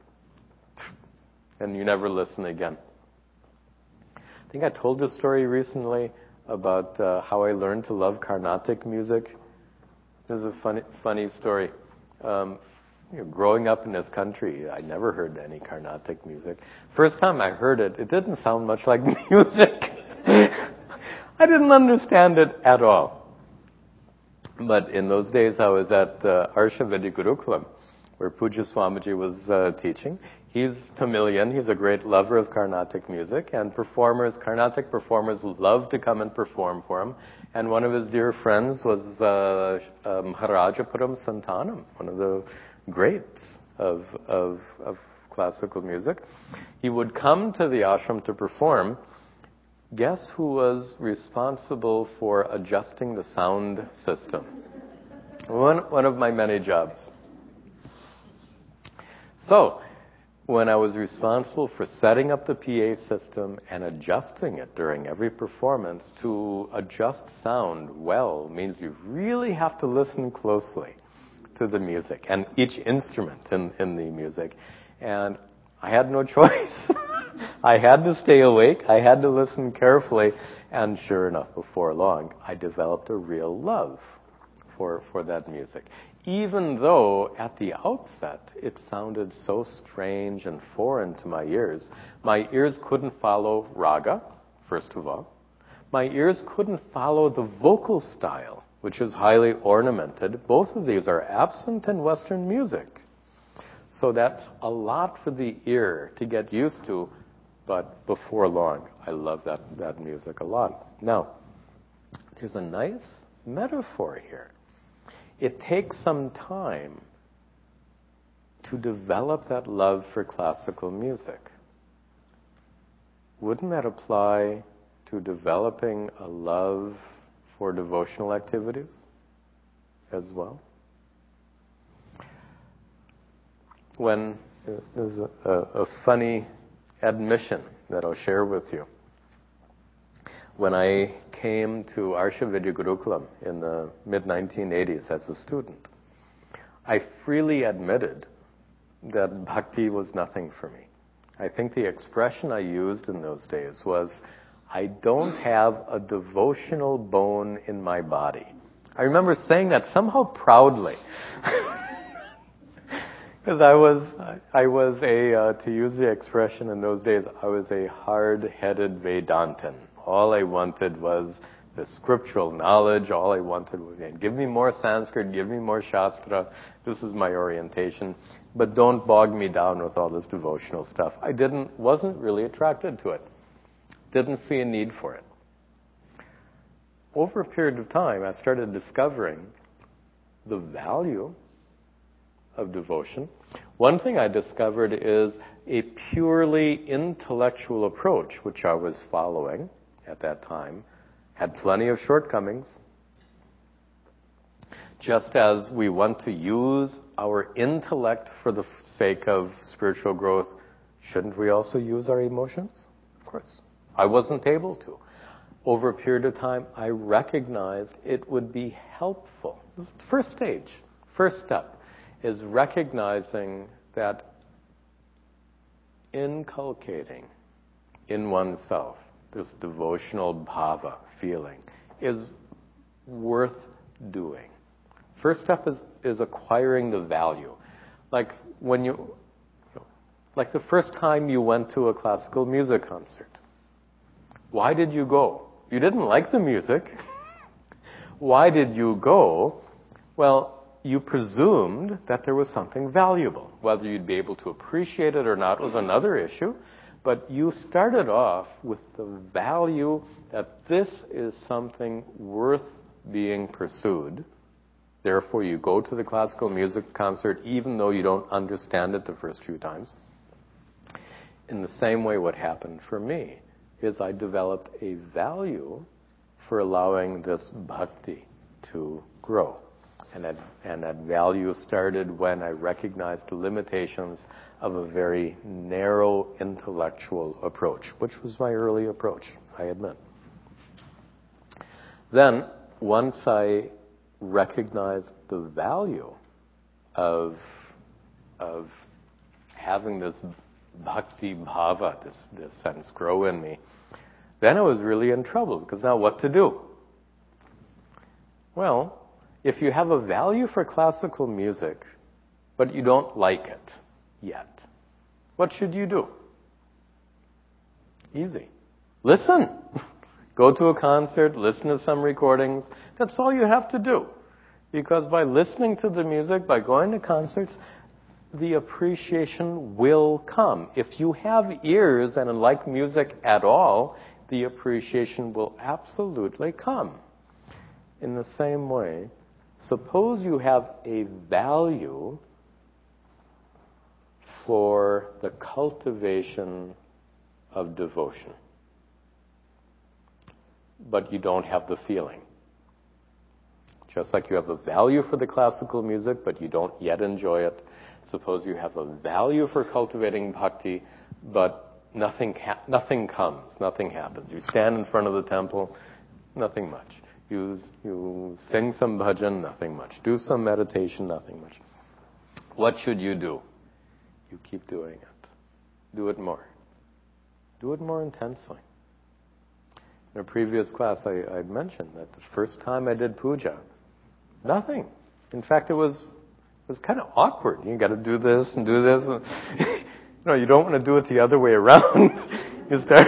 And you never listen again. I think I told this story recently about uh, how I learned to love Carnatic music. This is a funny, funny story. Um, you know, growing up in this country, I never heard any Carnatic music. First time I heard it, it didn't sound much like music. I didn't understand it at all. But in those days, I was at uh, Arsha Vidya Gurukulam, where Pujya Swamiji was uh, teaching. He's Tamilian. He's a great lover of Carnatic music, and performers, Carnatic performers, love to come and perform for him. And one of his dear friends was uh, uh, Maharajapuram Santanam, one of the greats of, of, of classical music. He would come to the ashram to perform. Guess who was responsible for adjusting the sound system? One, one of my many jobs. So, when I was responsible for setting up the P A system and adjusting it during every performance, to adjust sound well means you really have to listen closely to the music and each instrument in, in the music. And I had no choice. I had to stay awake. I had to listen carefully. And sure enough, before long, I developed a real love for, for that music. Even though at the outset it sounded so strange and foreign to my ears. My ears couldn't follow raga, first of all. My ears couldn't follow the vocal style, which is highly ornamented. Both of these are absent in Western music. So that's a lot for the ear to get used to, but before long, I love that, that music a lot. Now, there's a nice metaphor here. It takes some time to develop that love for classical music. Wouldn't that apply to developing a love for devotional activities as well? When there's a, a, a funny admission that I'll share with you. When I came to Arsha Vidya Gurukulam in the mid nineteen eighties as a student, I freely admitted that bhakti was nothing for me. I think the expression I used in those days was, I don't have a devotional bone in my body. I remember saying that somehow proudly. Because I was, I was a, uh, to use the expression in those days, I was a hard-headed Vedantin. All I wanted was the scriptural knowledge. All I wanted was, give me more Sanskrit, give me more Shastra. This is my orientation. But don't bog me down with all this devotional stuff. I didn't, wasn't really attracted to it. Didn't see a need for it. Over a period of time, I started discovering the value of devotion. One thing I discovered is a purely intellectual approach, which I was following at that time, had plenty of shortcomings. Just as we want to use our intellect for the sake of spiritual growth, shouldn't we also use our emotions? Of course. I wasn't able to. Over a period of time, I recognized it would be helpful. This is the first stage, first step, is recognizing that inculcating in oneself this devotional bhava feeling is worth doing. First step is, is acquiring the value. Like when you, you know, like the first time you went to a classical music concert. Why did you go? You didn't like the music. Why did you go? Well, you presumed that there was something valuable. Whether you'd be able to appreciate it or not was another issue. But you started off with the value that this is something worth being pursued. Therefore, you go to the classical music concert even though you don't understand it the first few times. In the same way, what happened for me is I developed a value for allowing this bhakti to grow. And that, and that value started when I recognized the limitations of a very narrow intellectual approach, which was my early approach, I admit. Then, once I recognized the value of, of having this bhakti bhava, this, this sense grow in me, then I was really in trouble, because now what to do? Well, if you have a value for classical music, but you don't like it yet, what should you do? Easy. Listen. Go to a concert, listen to some recordings. That's all you have to do. Because by listening to the music, by going to concerts, the appreciation will come. If you have ears and like music at all, the appreciation will absolutely come. In the same way, suppose you have a value for the cultivation of devotion, but you don't have the feeling. Just like you have a value for the classical music, but you don't yet enjoy it. Suppose you have a value for cultivating bhakti, but nothing ha- nothing comes, nothing happens. You stand in front of the temple, nothing much. You, you sing some bhajan, nothing much. Do some meditation, nothing much. What should you do? You keep doing it. Do it more. Do it more intensely. In a previous class, I, I mentioned that the first time I did puja, nothing. In fact, it was it was kind of awkward. You got to do this and do this. And, you know, you don't want to do it the other way around. You start.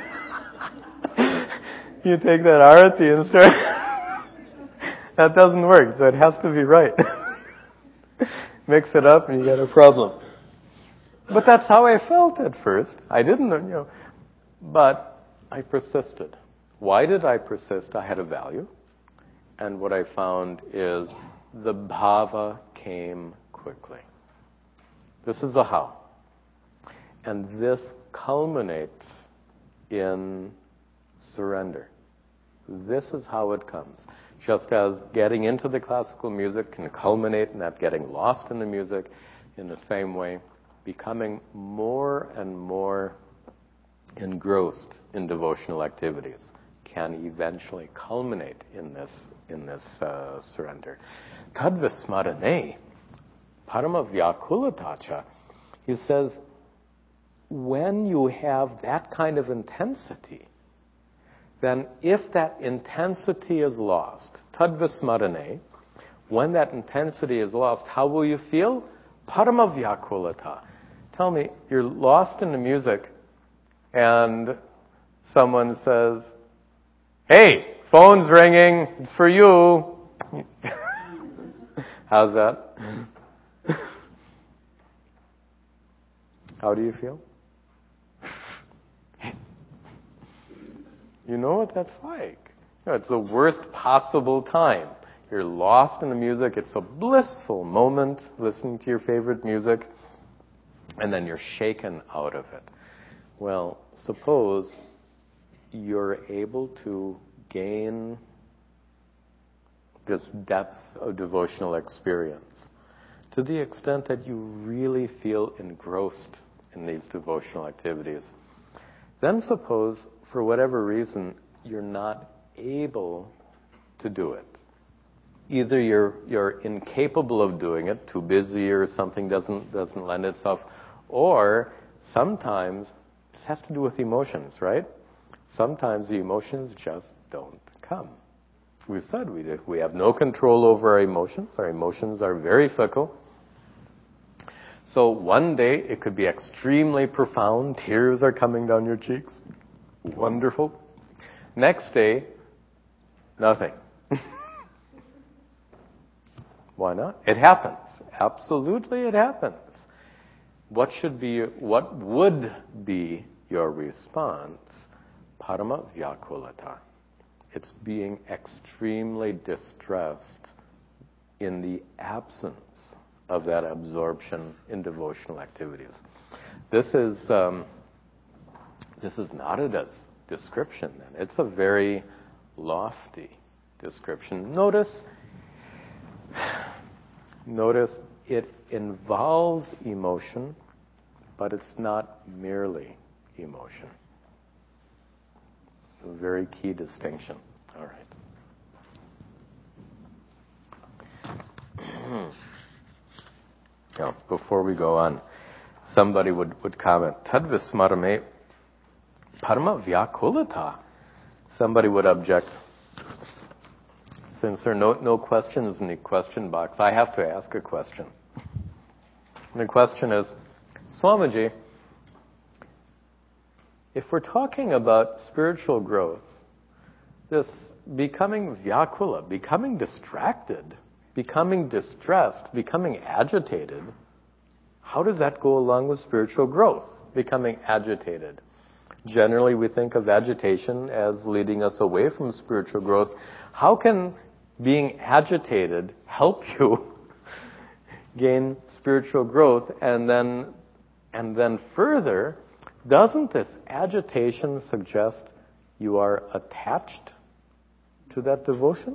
You take that arati and start. That doesn't work, so it has to be right. Mix it up and you get a problem. But that's how I felt at first. I didn't, you know, but I persisted. Why did I persist? I had a value. And what I found is the bhava came quickly. This is the how. And this culminates in surrender. This is how it comes. Just as getting into the classical music can culminate in that getting lost in the music, in the same way, becoming more and more engrossed in devotional activities can eventually culminate in this in this uh, surrender. Tadvismarane, parama vyakulatacha, He says, when you have that kind of intensity, then if that intensity is lost, tadvismarane, when that intensity is lost, how will you feel? Paramavyakulata. Tell me, you're lost in the music, and someone says, hey, phone's ringing, it's for you. How's that? How do you feel? You know what that's like. You know, it's the worst possible time. You're lost in the music. It's a blissful moment listening to your favorite music, and then you're shaken out of it. Well, suppose you're able to gain this depth of devotional experience to the extent that you really feel engrossed in these devotional activities. Then suppose, for whatever reason, you're not able to do it. Either you're you're incapable of doing it, too busy, or something doesn't doesn't lend itself, or sometimes it has to do with emotions, right? Sometimes the emotions just don't come. We said we did. We have no control over our emotions. Our emotions are very fickle. So one day it could be extremely profound. Tears are coming down your cheeks. Wonderful. Next day, nothing. Why not? It happens. Absolutely, it happens. What should be, what would be your response? Parama vyakulata. It's being extremely distressed in the absence of that absorption in devotional activities. This is um, this is not a description, then. It's a very lofty description. Notice, notice it involves emotion, but it's not merely emotion. A very key distinction. All right. Now, before we go on, somebody would, would comment, Tadvismarame Parama Vyakulata. Somebody would object. Since there are no, no questions in the question box, I have to ask a question. And the question is, Swamiji, if we're talking about spiritual growth, this becoming vyakula, becoming distracted, becoming distressed, becoming agitated, how does that go along with spiritual growth? Becoming agitated. Generally, we think of agitation as leading us away from spiritual growth. How can being agitated help you gain spiritual growth? And then, and then further, doesn't this agitation suggest you are attached to that devotion?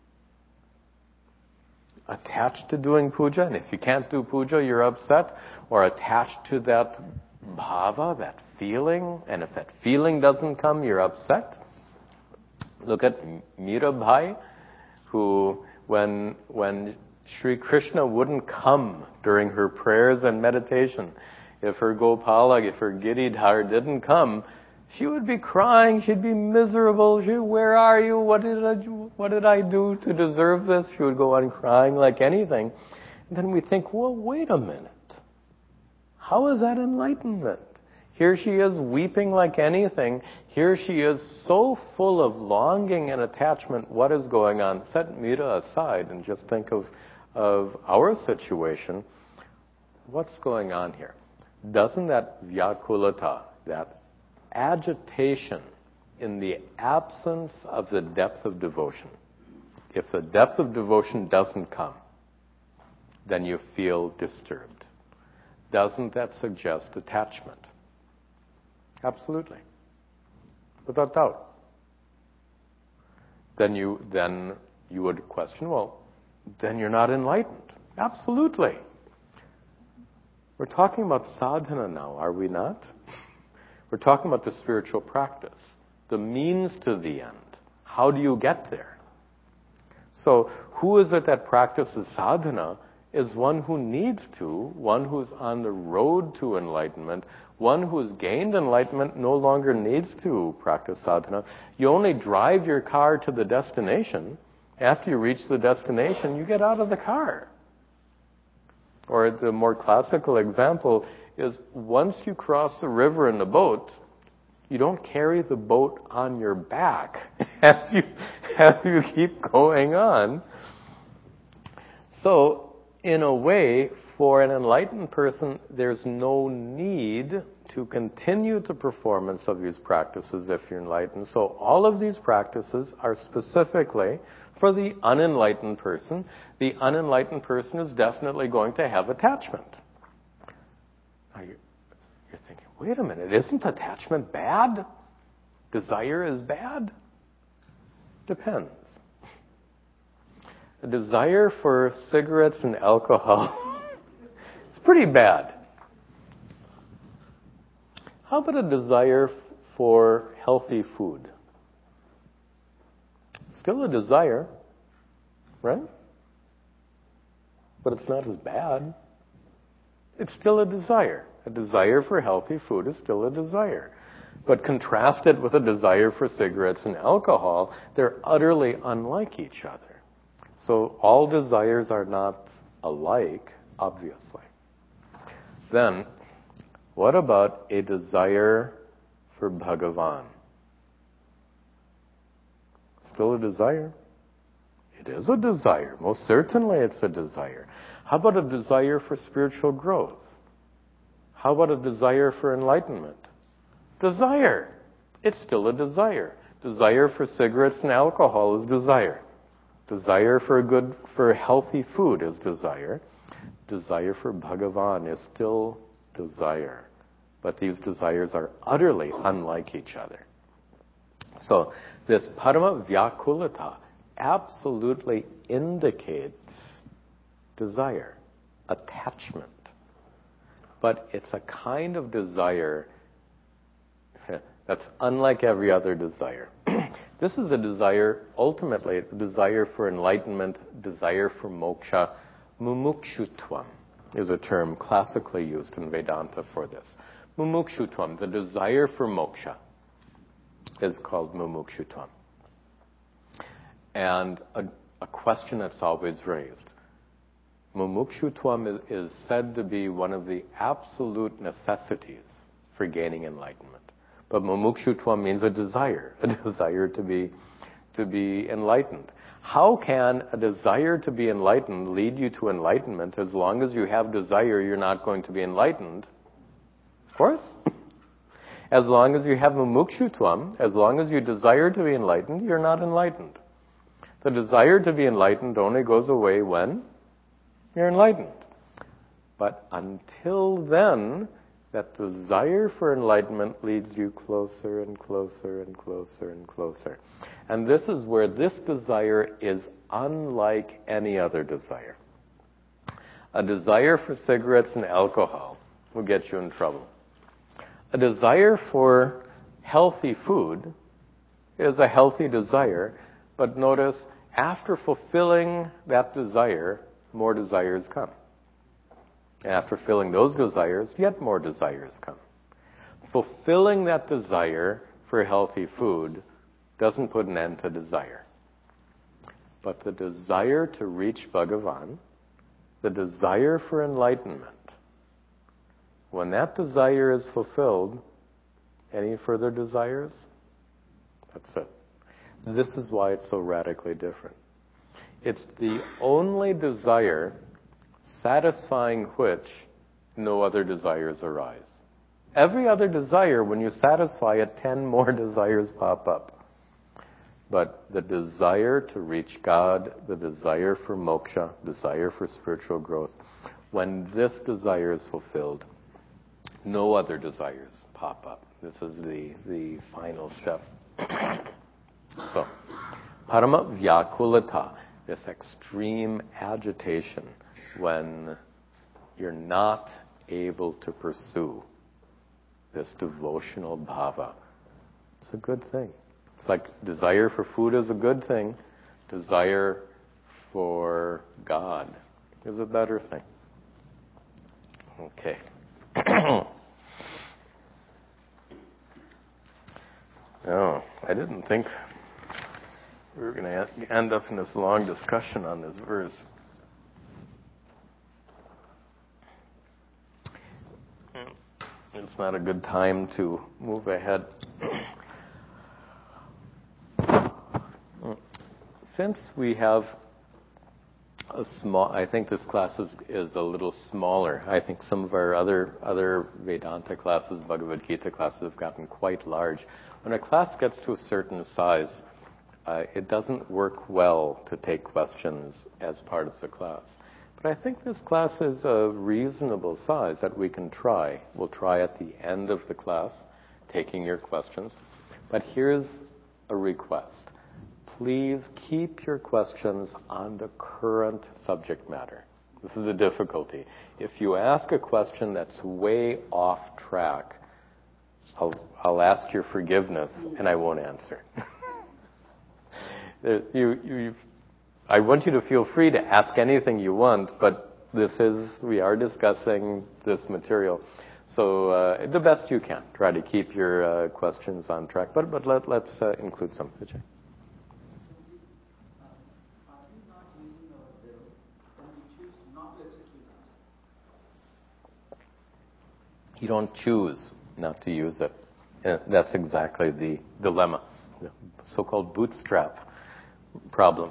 Attached to doing puja, and if you can't do puja, you're upset, or attached to that bhava, that feeling, and if that feeling doesn't come, you're upset. Look at Mirabai, who, when when Sri Krishna wouldn't come during her prayers and meditation, if her Gopala, if her Giridhar didn't come, she would be crying, she'd be miserable. She, where are you? What did I do? What did I do to deserve this? She would go on crying like anything. And then we think, well, wait a minute. How is that enlightenment? Here she is weeping like anything. Here she is so full of longing and attachment. What is going on? Set Mira aside and just think of, of our situation. What's going on here? Doesn't that vyakulata, that agitation in the absence of the depth of devotion, if the depth of devotion doesn't come, then you feel disturbed. Doesn't that suggest attachment? Absolutely. Without doubt. Then you, then you would question, well, then you're not enlightened. Absolutely. We're talking about sadhana now, are we not? We're talking about the spiritual practice, the means to the end. How do you get there? So, who is it that practices sadhana is one who needs to, one who's on the road to enlightenment. One who's gained enlightenment no longer needs to practice sadhana. You only drive your car to the destination. After you reach the destination, you get out of the car. Or the more classical example is once you cross the river in the boat, you don't carry the boat on your back as you, as you keep going on. So, in a way, for an enlightened person, there's no need to continue the performance of these practices if you're enlightened. So all of these practices are specifically for the unenlightened person. The unenlightened person is definitely going to have attachment. Now you're, you're thinking, wait a minute, isn't attachment bad? Desire is bad? Depends. A desire for cigarettes and alcohol is pretty bad. How about a desire for healthy food? Still a desire, right? But it's not as bad. It's still a desire. A desire for healthy food is still a desire. But contrast it with a desire for cigarettes and alcohol, they're utterly unlike each other. So all desires are not alike, obviously. Then, what about a desire for Bhagavan? Still a desire? It is a desire. Most certainly it's a desire. How about a desire for spiritual growth? How about a desire for enlightenment? Desire. It's still a desire. Desire for cigarettes and alcohol is desire. Desire for good, for healthy food is desire. Desire for Bhagavan is still desire. But these desires are utterly unlike each other. So this parama vyakulata absolutely indicates desire, attachment. But it's a kind of desire that's unlike every other desire. This is a desire, ultimately, a desire for enlightenment, desire for moksha. Mumukshutvam is a term classically used in Vedanta for this. Mumukshutvam, the desire for moksha, is called mumukshutvam. And a, a question that's always raised. Mumukshutvam is, is said to be one of the absolute necessities for gaining enlightenment. But mumukshutvam means a desire, a desire to be, to be enlightened. How can a desire to be enlightened lead you to enlightenment? As long as you have desire, you're not going to be enlightened. Of course. As long as you have mumukshutvam, as long as you desire to be enlightened, you're not enlightened. The desire to be enlightened only goes away when you're enlightened. But until then, that desire for enlightenment leads you closer and closer and closer and closer. And this is where this desire is unlike any other desire. A desire for cigarettes and alcohol will get you in trouble. A desire for healthy food is a healthy desire, but notice, after fulfilling that desire, more desires come. After filling those desires, yet more desires come. Fulfilling that desire for healthy food doesn't put an end to desire. But the desire to reach Bhagavan, the desire for enlightenment, when that desire is fulfilled, any further desires? That's it. This is why it's so radically different. It's the only desire satisfying which no other desires arise. Every other desire, when you satisfy it, ten more desires pop up. But the desire to reach God, the desire for moksha, desire for spiritual growth, when this desire is fulfilled, no other desires pop up. This is the, the final step. So, parama vyakulata, this extreme agitation when you're not able to pursue this devotional bhava. It's a good thing. It's like desire for food is a good thing. Desire for God is a better thing. Okay. Oh, I didn't think we were going to end up in this long discussion on this verse. It's not a good time to move ahead. Since we have a small, I think this class is, is a little smaller. I think some of our other other Vedanta classes, Bhagavad Gita classes, have gotten quite large. When a class gets to a certain size, uh, it doesn't work well to take questions as part of the class. But I think this class is a reasonable size that we can try. We'll try at the end of the class, taking your questions. But here's a request. Please keep your questions on the current subject matter. This is a difficulty. If you ask a question that's way off track, I'll, I'll ask your forgiveness and I won't answer. you, you, I want you to feel free to ask anything you want, but this is, we are discussing this material. So uh, the best you can, try to keep your uh, questions on track. But, but let, let's uh, include some. Vijay. You don't choose not to use it. And that's exactly the dilemma, the so-called bootstrap problem.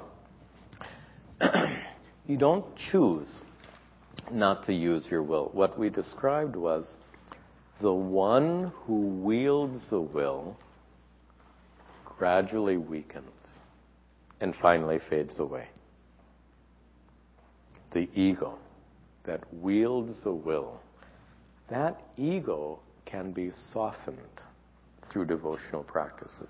You don't choose not to use your will. What we described was the one who wields the will gradually weakens and finally fades away. The ego that wields the will, that ego can be softened through devotional practices.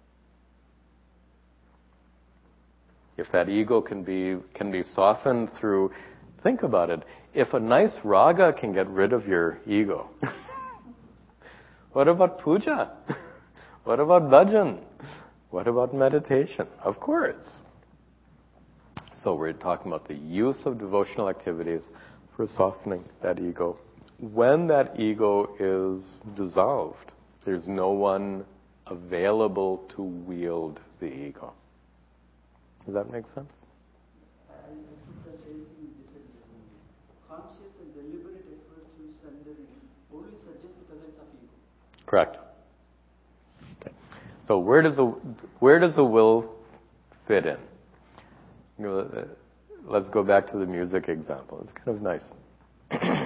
If that ego can be can be softened through, think about it, if a nice raga can get rid of your ego, what about puja? What about bhajan? What about meditation? Of course. So we're talking about the use of devotional activities for softening that ego. When that ego is dissolved, there's no one available to wield the ego. Does that make sense? I think the same thing differently. Conscious and deliberate effort to surrendering only suggests the presence of ego. Correct. Okay. So where does the where does the will fit in? You know, let's go back to the music example. It's kind of nice.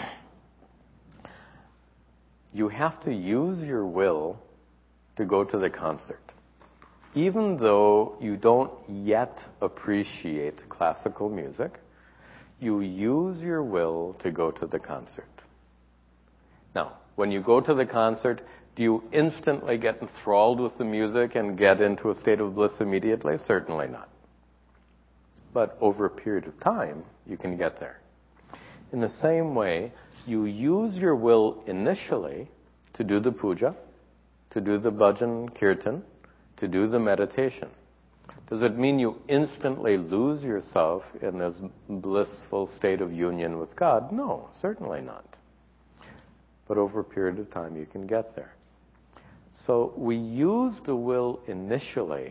You have to use your will to go to the concert. Even though you don't yet appreciate classical music, you use your will to go to the concert. Now, when you go to the concert, do you instantly get enthralled with the music and get into a state of bliss immediately? Certainly not. But over a period of time, you can get there. In the same way, you use your will initially to do the puja, to do the bhajan kirtan, to do the meditation. Does it mean you instantly lose yourself in this blissful state of union with God? No, certainly not. But over a period of time, you can get there. So we use the will initially.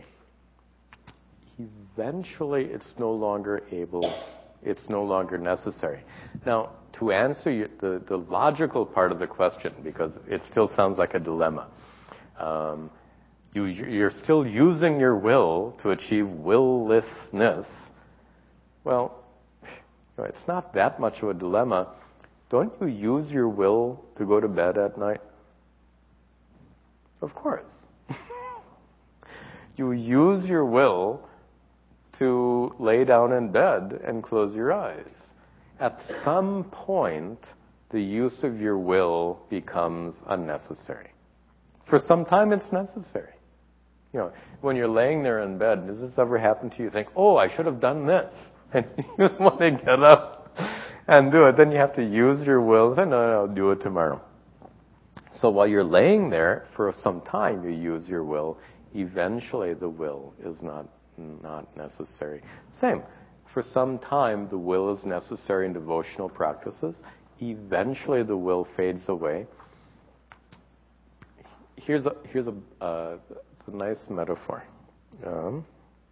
Eventually, it's no longer able, it's no longer necessary. Now, to answer you, the, the logical part of the question, because it still sounds like a dilemma, um, you, you're still using your will to achieve will-lessness. Well, you know, it's not that much of a dilemma. Don't you use your will to go to bed at night? Of course. You use your will to lay down in bed and close your eyes. At some point, the use of your will becomes unnecessary. For some time, it's necessary. You know, when you're laying there in bed, does this ever happen to you? You think, oh, I should have done this. And you want to get up and do it. Then you have to use your will and say, no, no, I'll do it tomorrow. So while you're laying there, for some time, you use your will. Eventually, the will is not not necessary. Same. For some time, the will is necessary in devotional practices. Eventually, the will fades away. Here's a, here's a, uh, a nice metaphor. Um,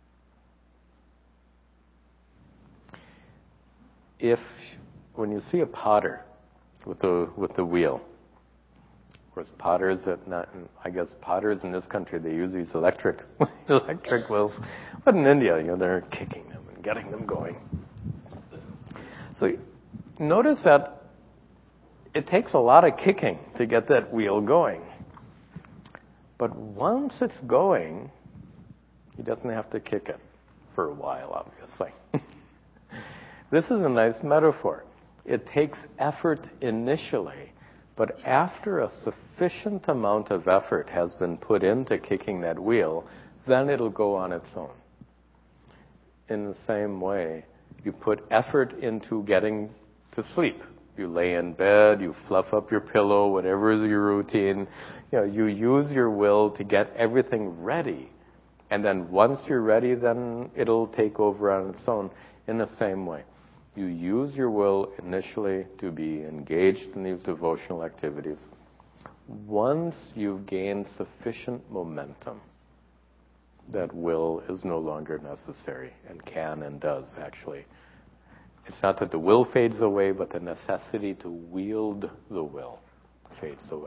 if, when you see a potter with the, with the wheel, of course, potters, at not, I guess potters in this country, they use these electric, electric wheels. But in India, you know, they're kicking them and getting them going. So notice that it takes a lot of kicking to get that wheel going. But once it's going, he doesn't have to kick it for a while, obviously. This is a nice metaphor. It takes effort initially, but after a sufficient amount of effort has been put into kicking that wheel, then it'll go on its own. In the same way, you put effort into getting to sleep. You lay in bed, you fluff up your pillow, whatever is your routine. You know, you use your will to get everything ready. And then once you're ready, then it'll take over on its own. In the same way, you use your will initially to be engaged in these devotional activities. Once you've gained sufficient momentum, that will is no longer necessary and can and does actually. It's not that the will fades away, but the necessity to wield the will fades away.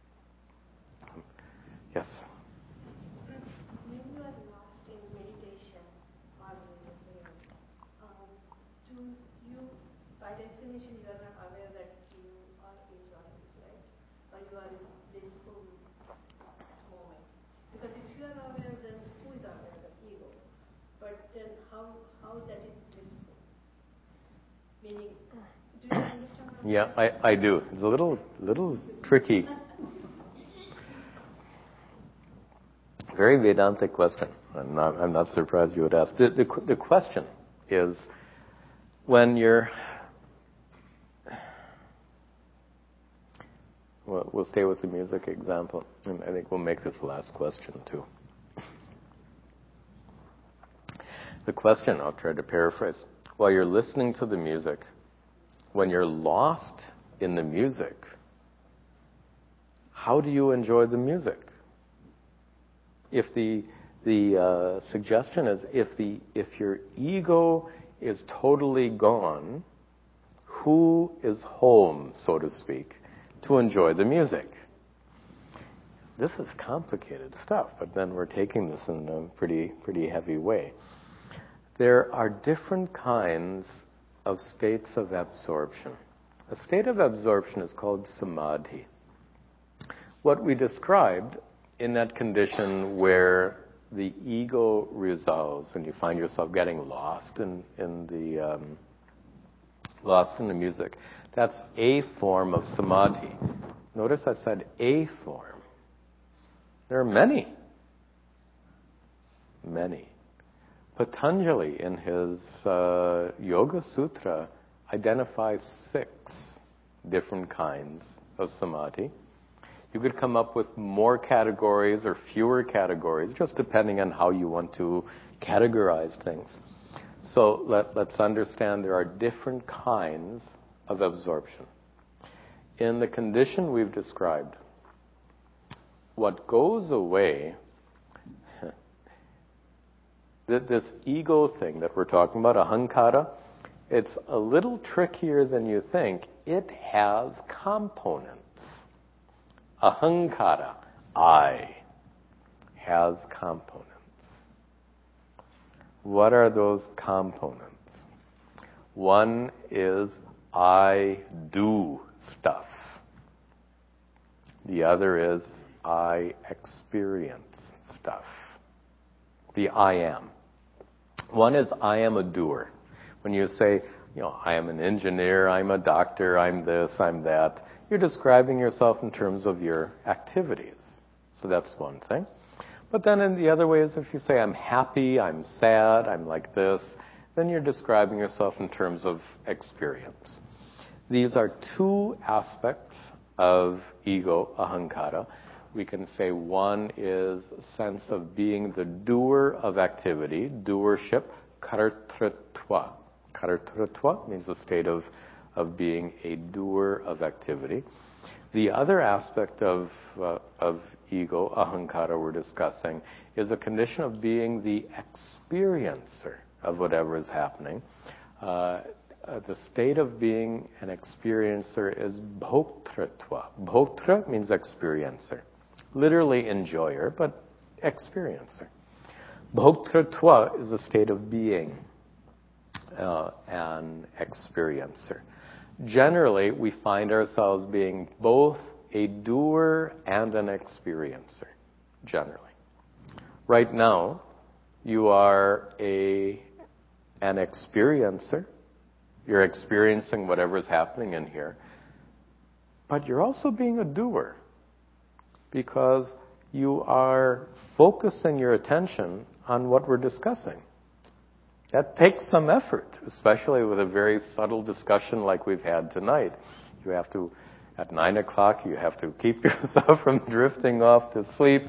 Yes? When you are lost in meditation or music, um, do you, by definition, you are not aware that you are enjoying it, right? Or you are in blissful moment. Because if you are aware, then who is aware? The ego. But then how how that is blissful? Meaning, do you understand what I'm Yeah, I, I do. It's a little little tricky. Very Vedantic question. I'm not, I'm not surprised you would ask. The, the, the question is, when you're... Well, we'll stay with the music example, and I think we'll make this the last question, too. The question, I'll try to paraphrase. While you're listening to the music, when you're lost in the music, how do you enjoy the music? If the the uh, suggestion is if the if your ego is totally gone, who is home, so to speak, to enjoy the music? This is complicated stuff, but then we're taking this in a pretty pretty heavy way. There are different kinds of states of absorption. A state of absorption is called samadhi. What we described in that condition where the ego resolves and you find yourself getting lost in, in the um, lost in the music, that's a form of samadhi. Notice I said a form. There are many. Many. Patanjali, in his uh, Yoga Sutra, identifies six different kinds of samadhi. You could come up with more categories or fewer categories, just depending on how you want to categorize things. So let, let's understand there are different kinds of absorption. In the condition we've described, what goes away, this ego thing that we're talking about, ahankara, it's a little trickier than you think. It has components. Ahankara, I, has components. What are those components? One is I do stuff. The other is I experience stuff. The I am. One is I am a doer. When you say, you know, I am an engineer, I'm a doctor, I'm this, I'm that, you're describing yourself in terms of your activities. So that's one thing. But then in the other way is if you say, I'm happy, I'm sad, I'm like this, then you're describing yourself in terms of experience. These are two aspects of ego, ahankara. We can say one is a sense of being the doer of activity, doership, kartritva. Kartritva means the state of, of being a doer of activity. The other aspect of, uh, of ego, ahankara, we're discussing, is a condition of being the experiencer of whatever is happening. Uh, uh, the state of being an experiencer is bhoktritva. Bhoktra means experiencer. Literally enjoyer, but experiencer. Bhoktritva is the state of being uh, an experiencer. Generally, we find ourselves being both a doer and an experiencer, generally. Right now, you are a an experiencer. You're experiencing whatever's happening in here. But you're also being a doer because you are focusing your attention on what we're discussing. That takes some effort, especially with a very subtle discussion like we've had tonight. You have to, at nine o'clock, you have to keep yourself from drifting off to sleep.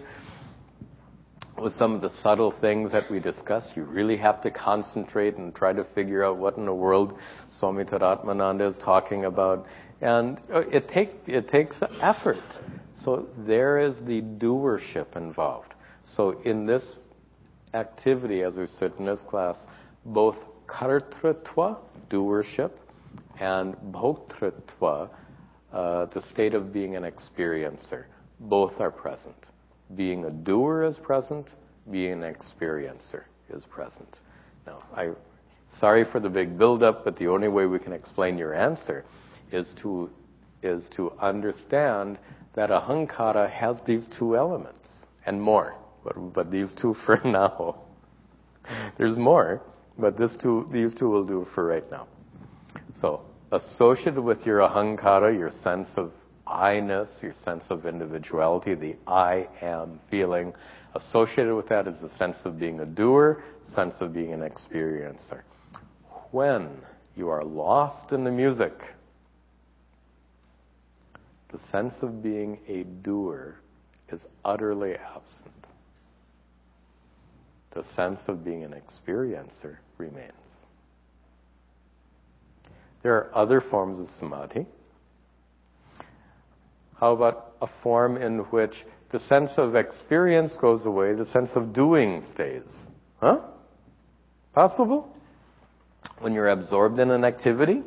With some of the subtle things that we discuss, you really have to concentrate and try to figure out what in the world Swami Taratmananda is talking about. And it, take, it takes effort. So there is the doership involved. So in this activity, as we sit in this class, both kartritva, doership, and bhoktritva, uh, the state of being an experiencer, both are present. Being a doer is present, being an experiencer is present. Now, I, sorry for the big build-up, but the only way we can explain your answer is to, is to understand that ahankara has these two elements, and more, but, but these two for now. There's more, but this two, these two will do for right now. So, associated with your ahankara, your sense of I-ness, your sense of individuality, the I am feeling, associated with that is the sense of being a doer, sense of being an experiencer. When you are lost in the music, the sense of being a doer is utterly absent. The sense of being an experiencer remains. There are other forms of samadhi. How about a form in which the sense of experience goes away, the sense of doing stays? Huh? Possible? When you're absorbed in an activity?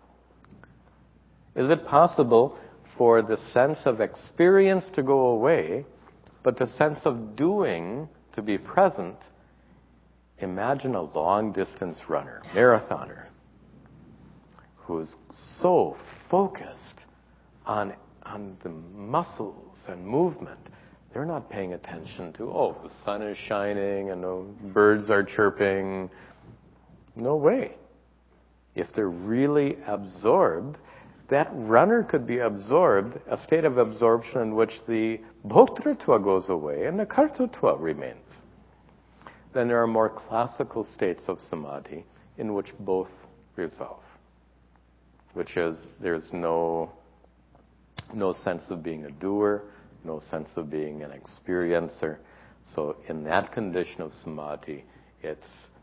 Is it possible for the sense of experience to go away, but the sense of doing to be present? Imagine a long-distance runner, marathoner, who's so focused on on the muscles and movement, they're not paying attention to, oh, the sun is shining and the birds are chirping. No way. If they're really absorbed, that runner could be absorbed, a state of absorption in which the bhoktritva goes away and the kartritva remains. Then there are more classical states of samadhi in which both resolve, which is there's no no sense of being a doer, no sense of being an experiencer. So in that condition of samadhi, it's,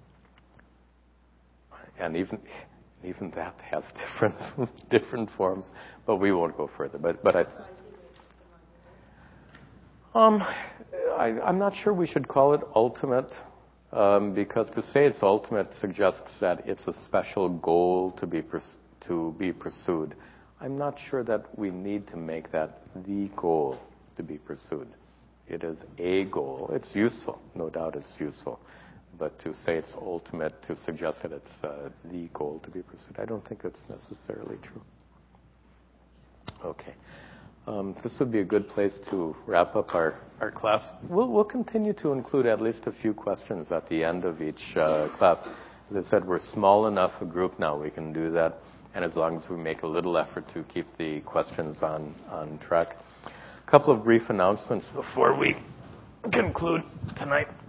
and even even that has different different forms, but we won't go further. But but I, um, I I'm not sure we should call it ultimate, um, because to say it's ultimate suggests that it's a special goal to be pers- to be pursued. I'm not sure that we need to make that the goal to be pursued. It is a goal. It's useful. No doubt it's useful. But to say it's ultimate, to suggest that it's uh, the goal to be pursued, I don't think it's necessarily true. Okay. Um, this would be a good place to wrap up our, our class. We'll, we'll continue to include at least a few questions at the end of each uh, class. As I said, we're small enough a group now, we can do that. And as long as we make a little effort to keep the questions on, on track. A couple of brief announcements before we conclude tonight.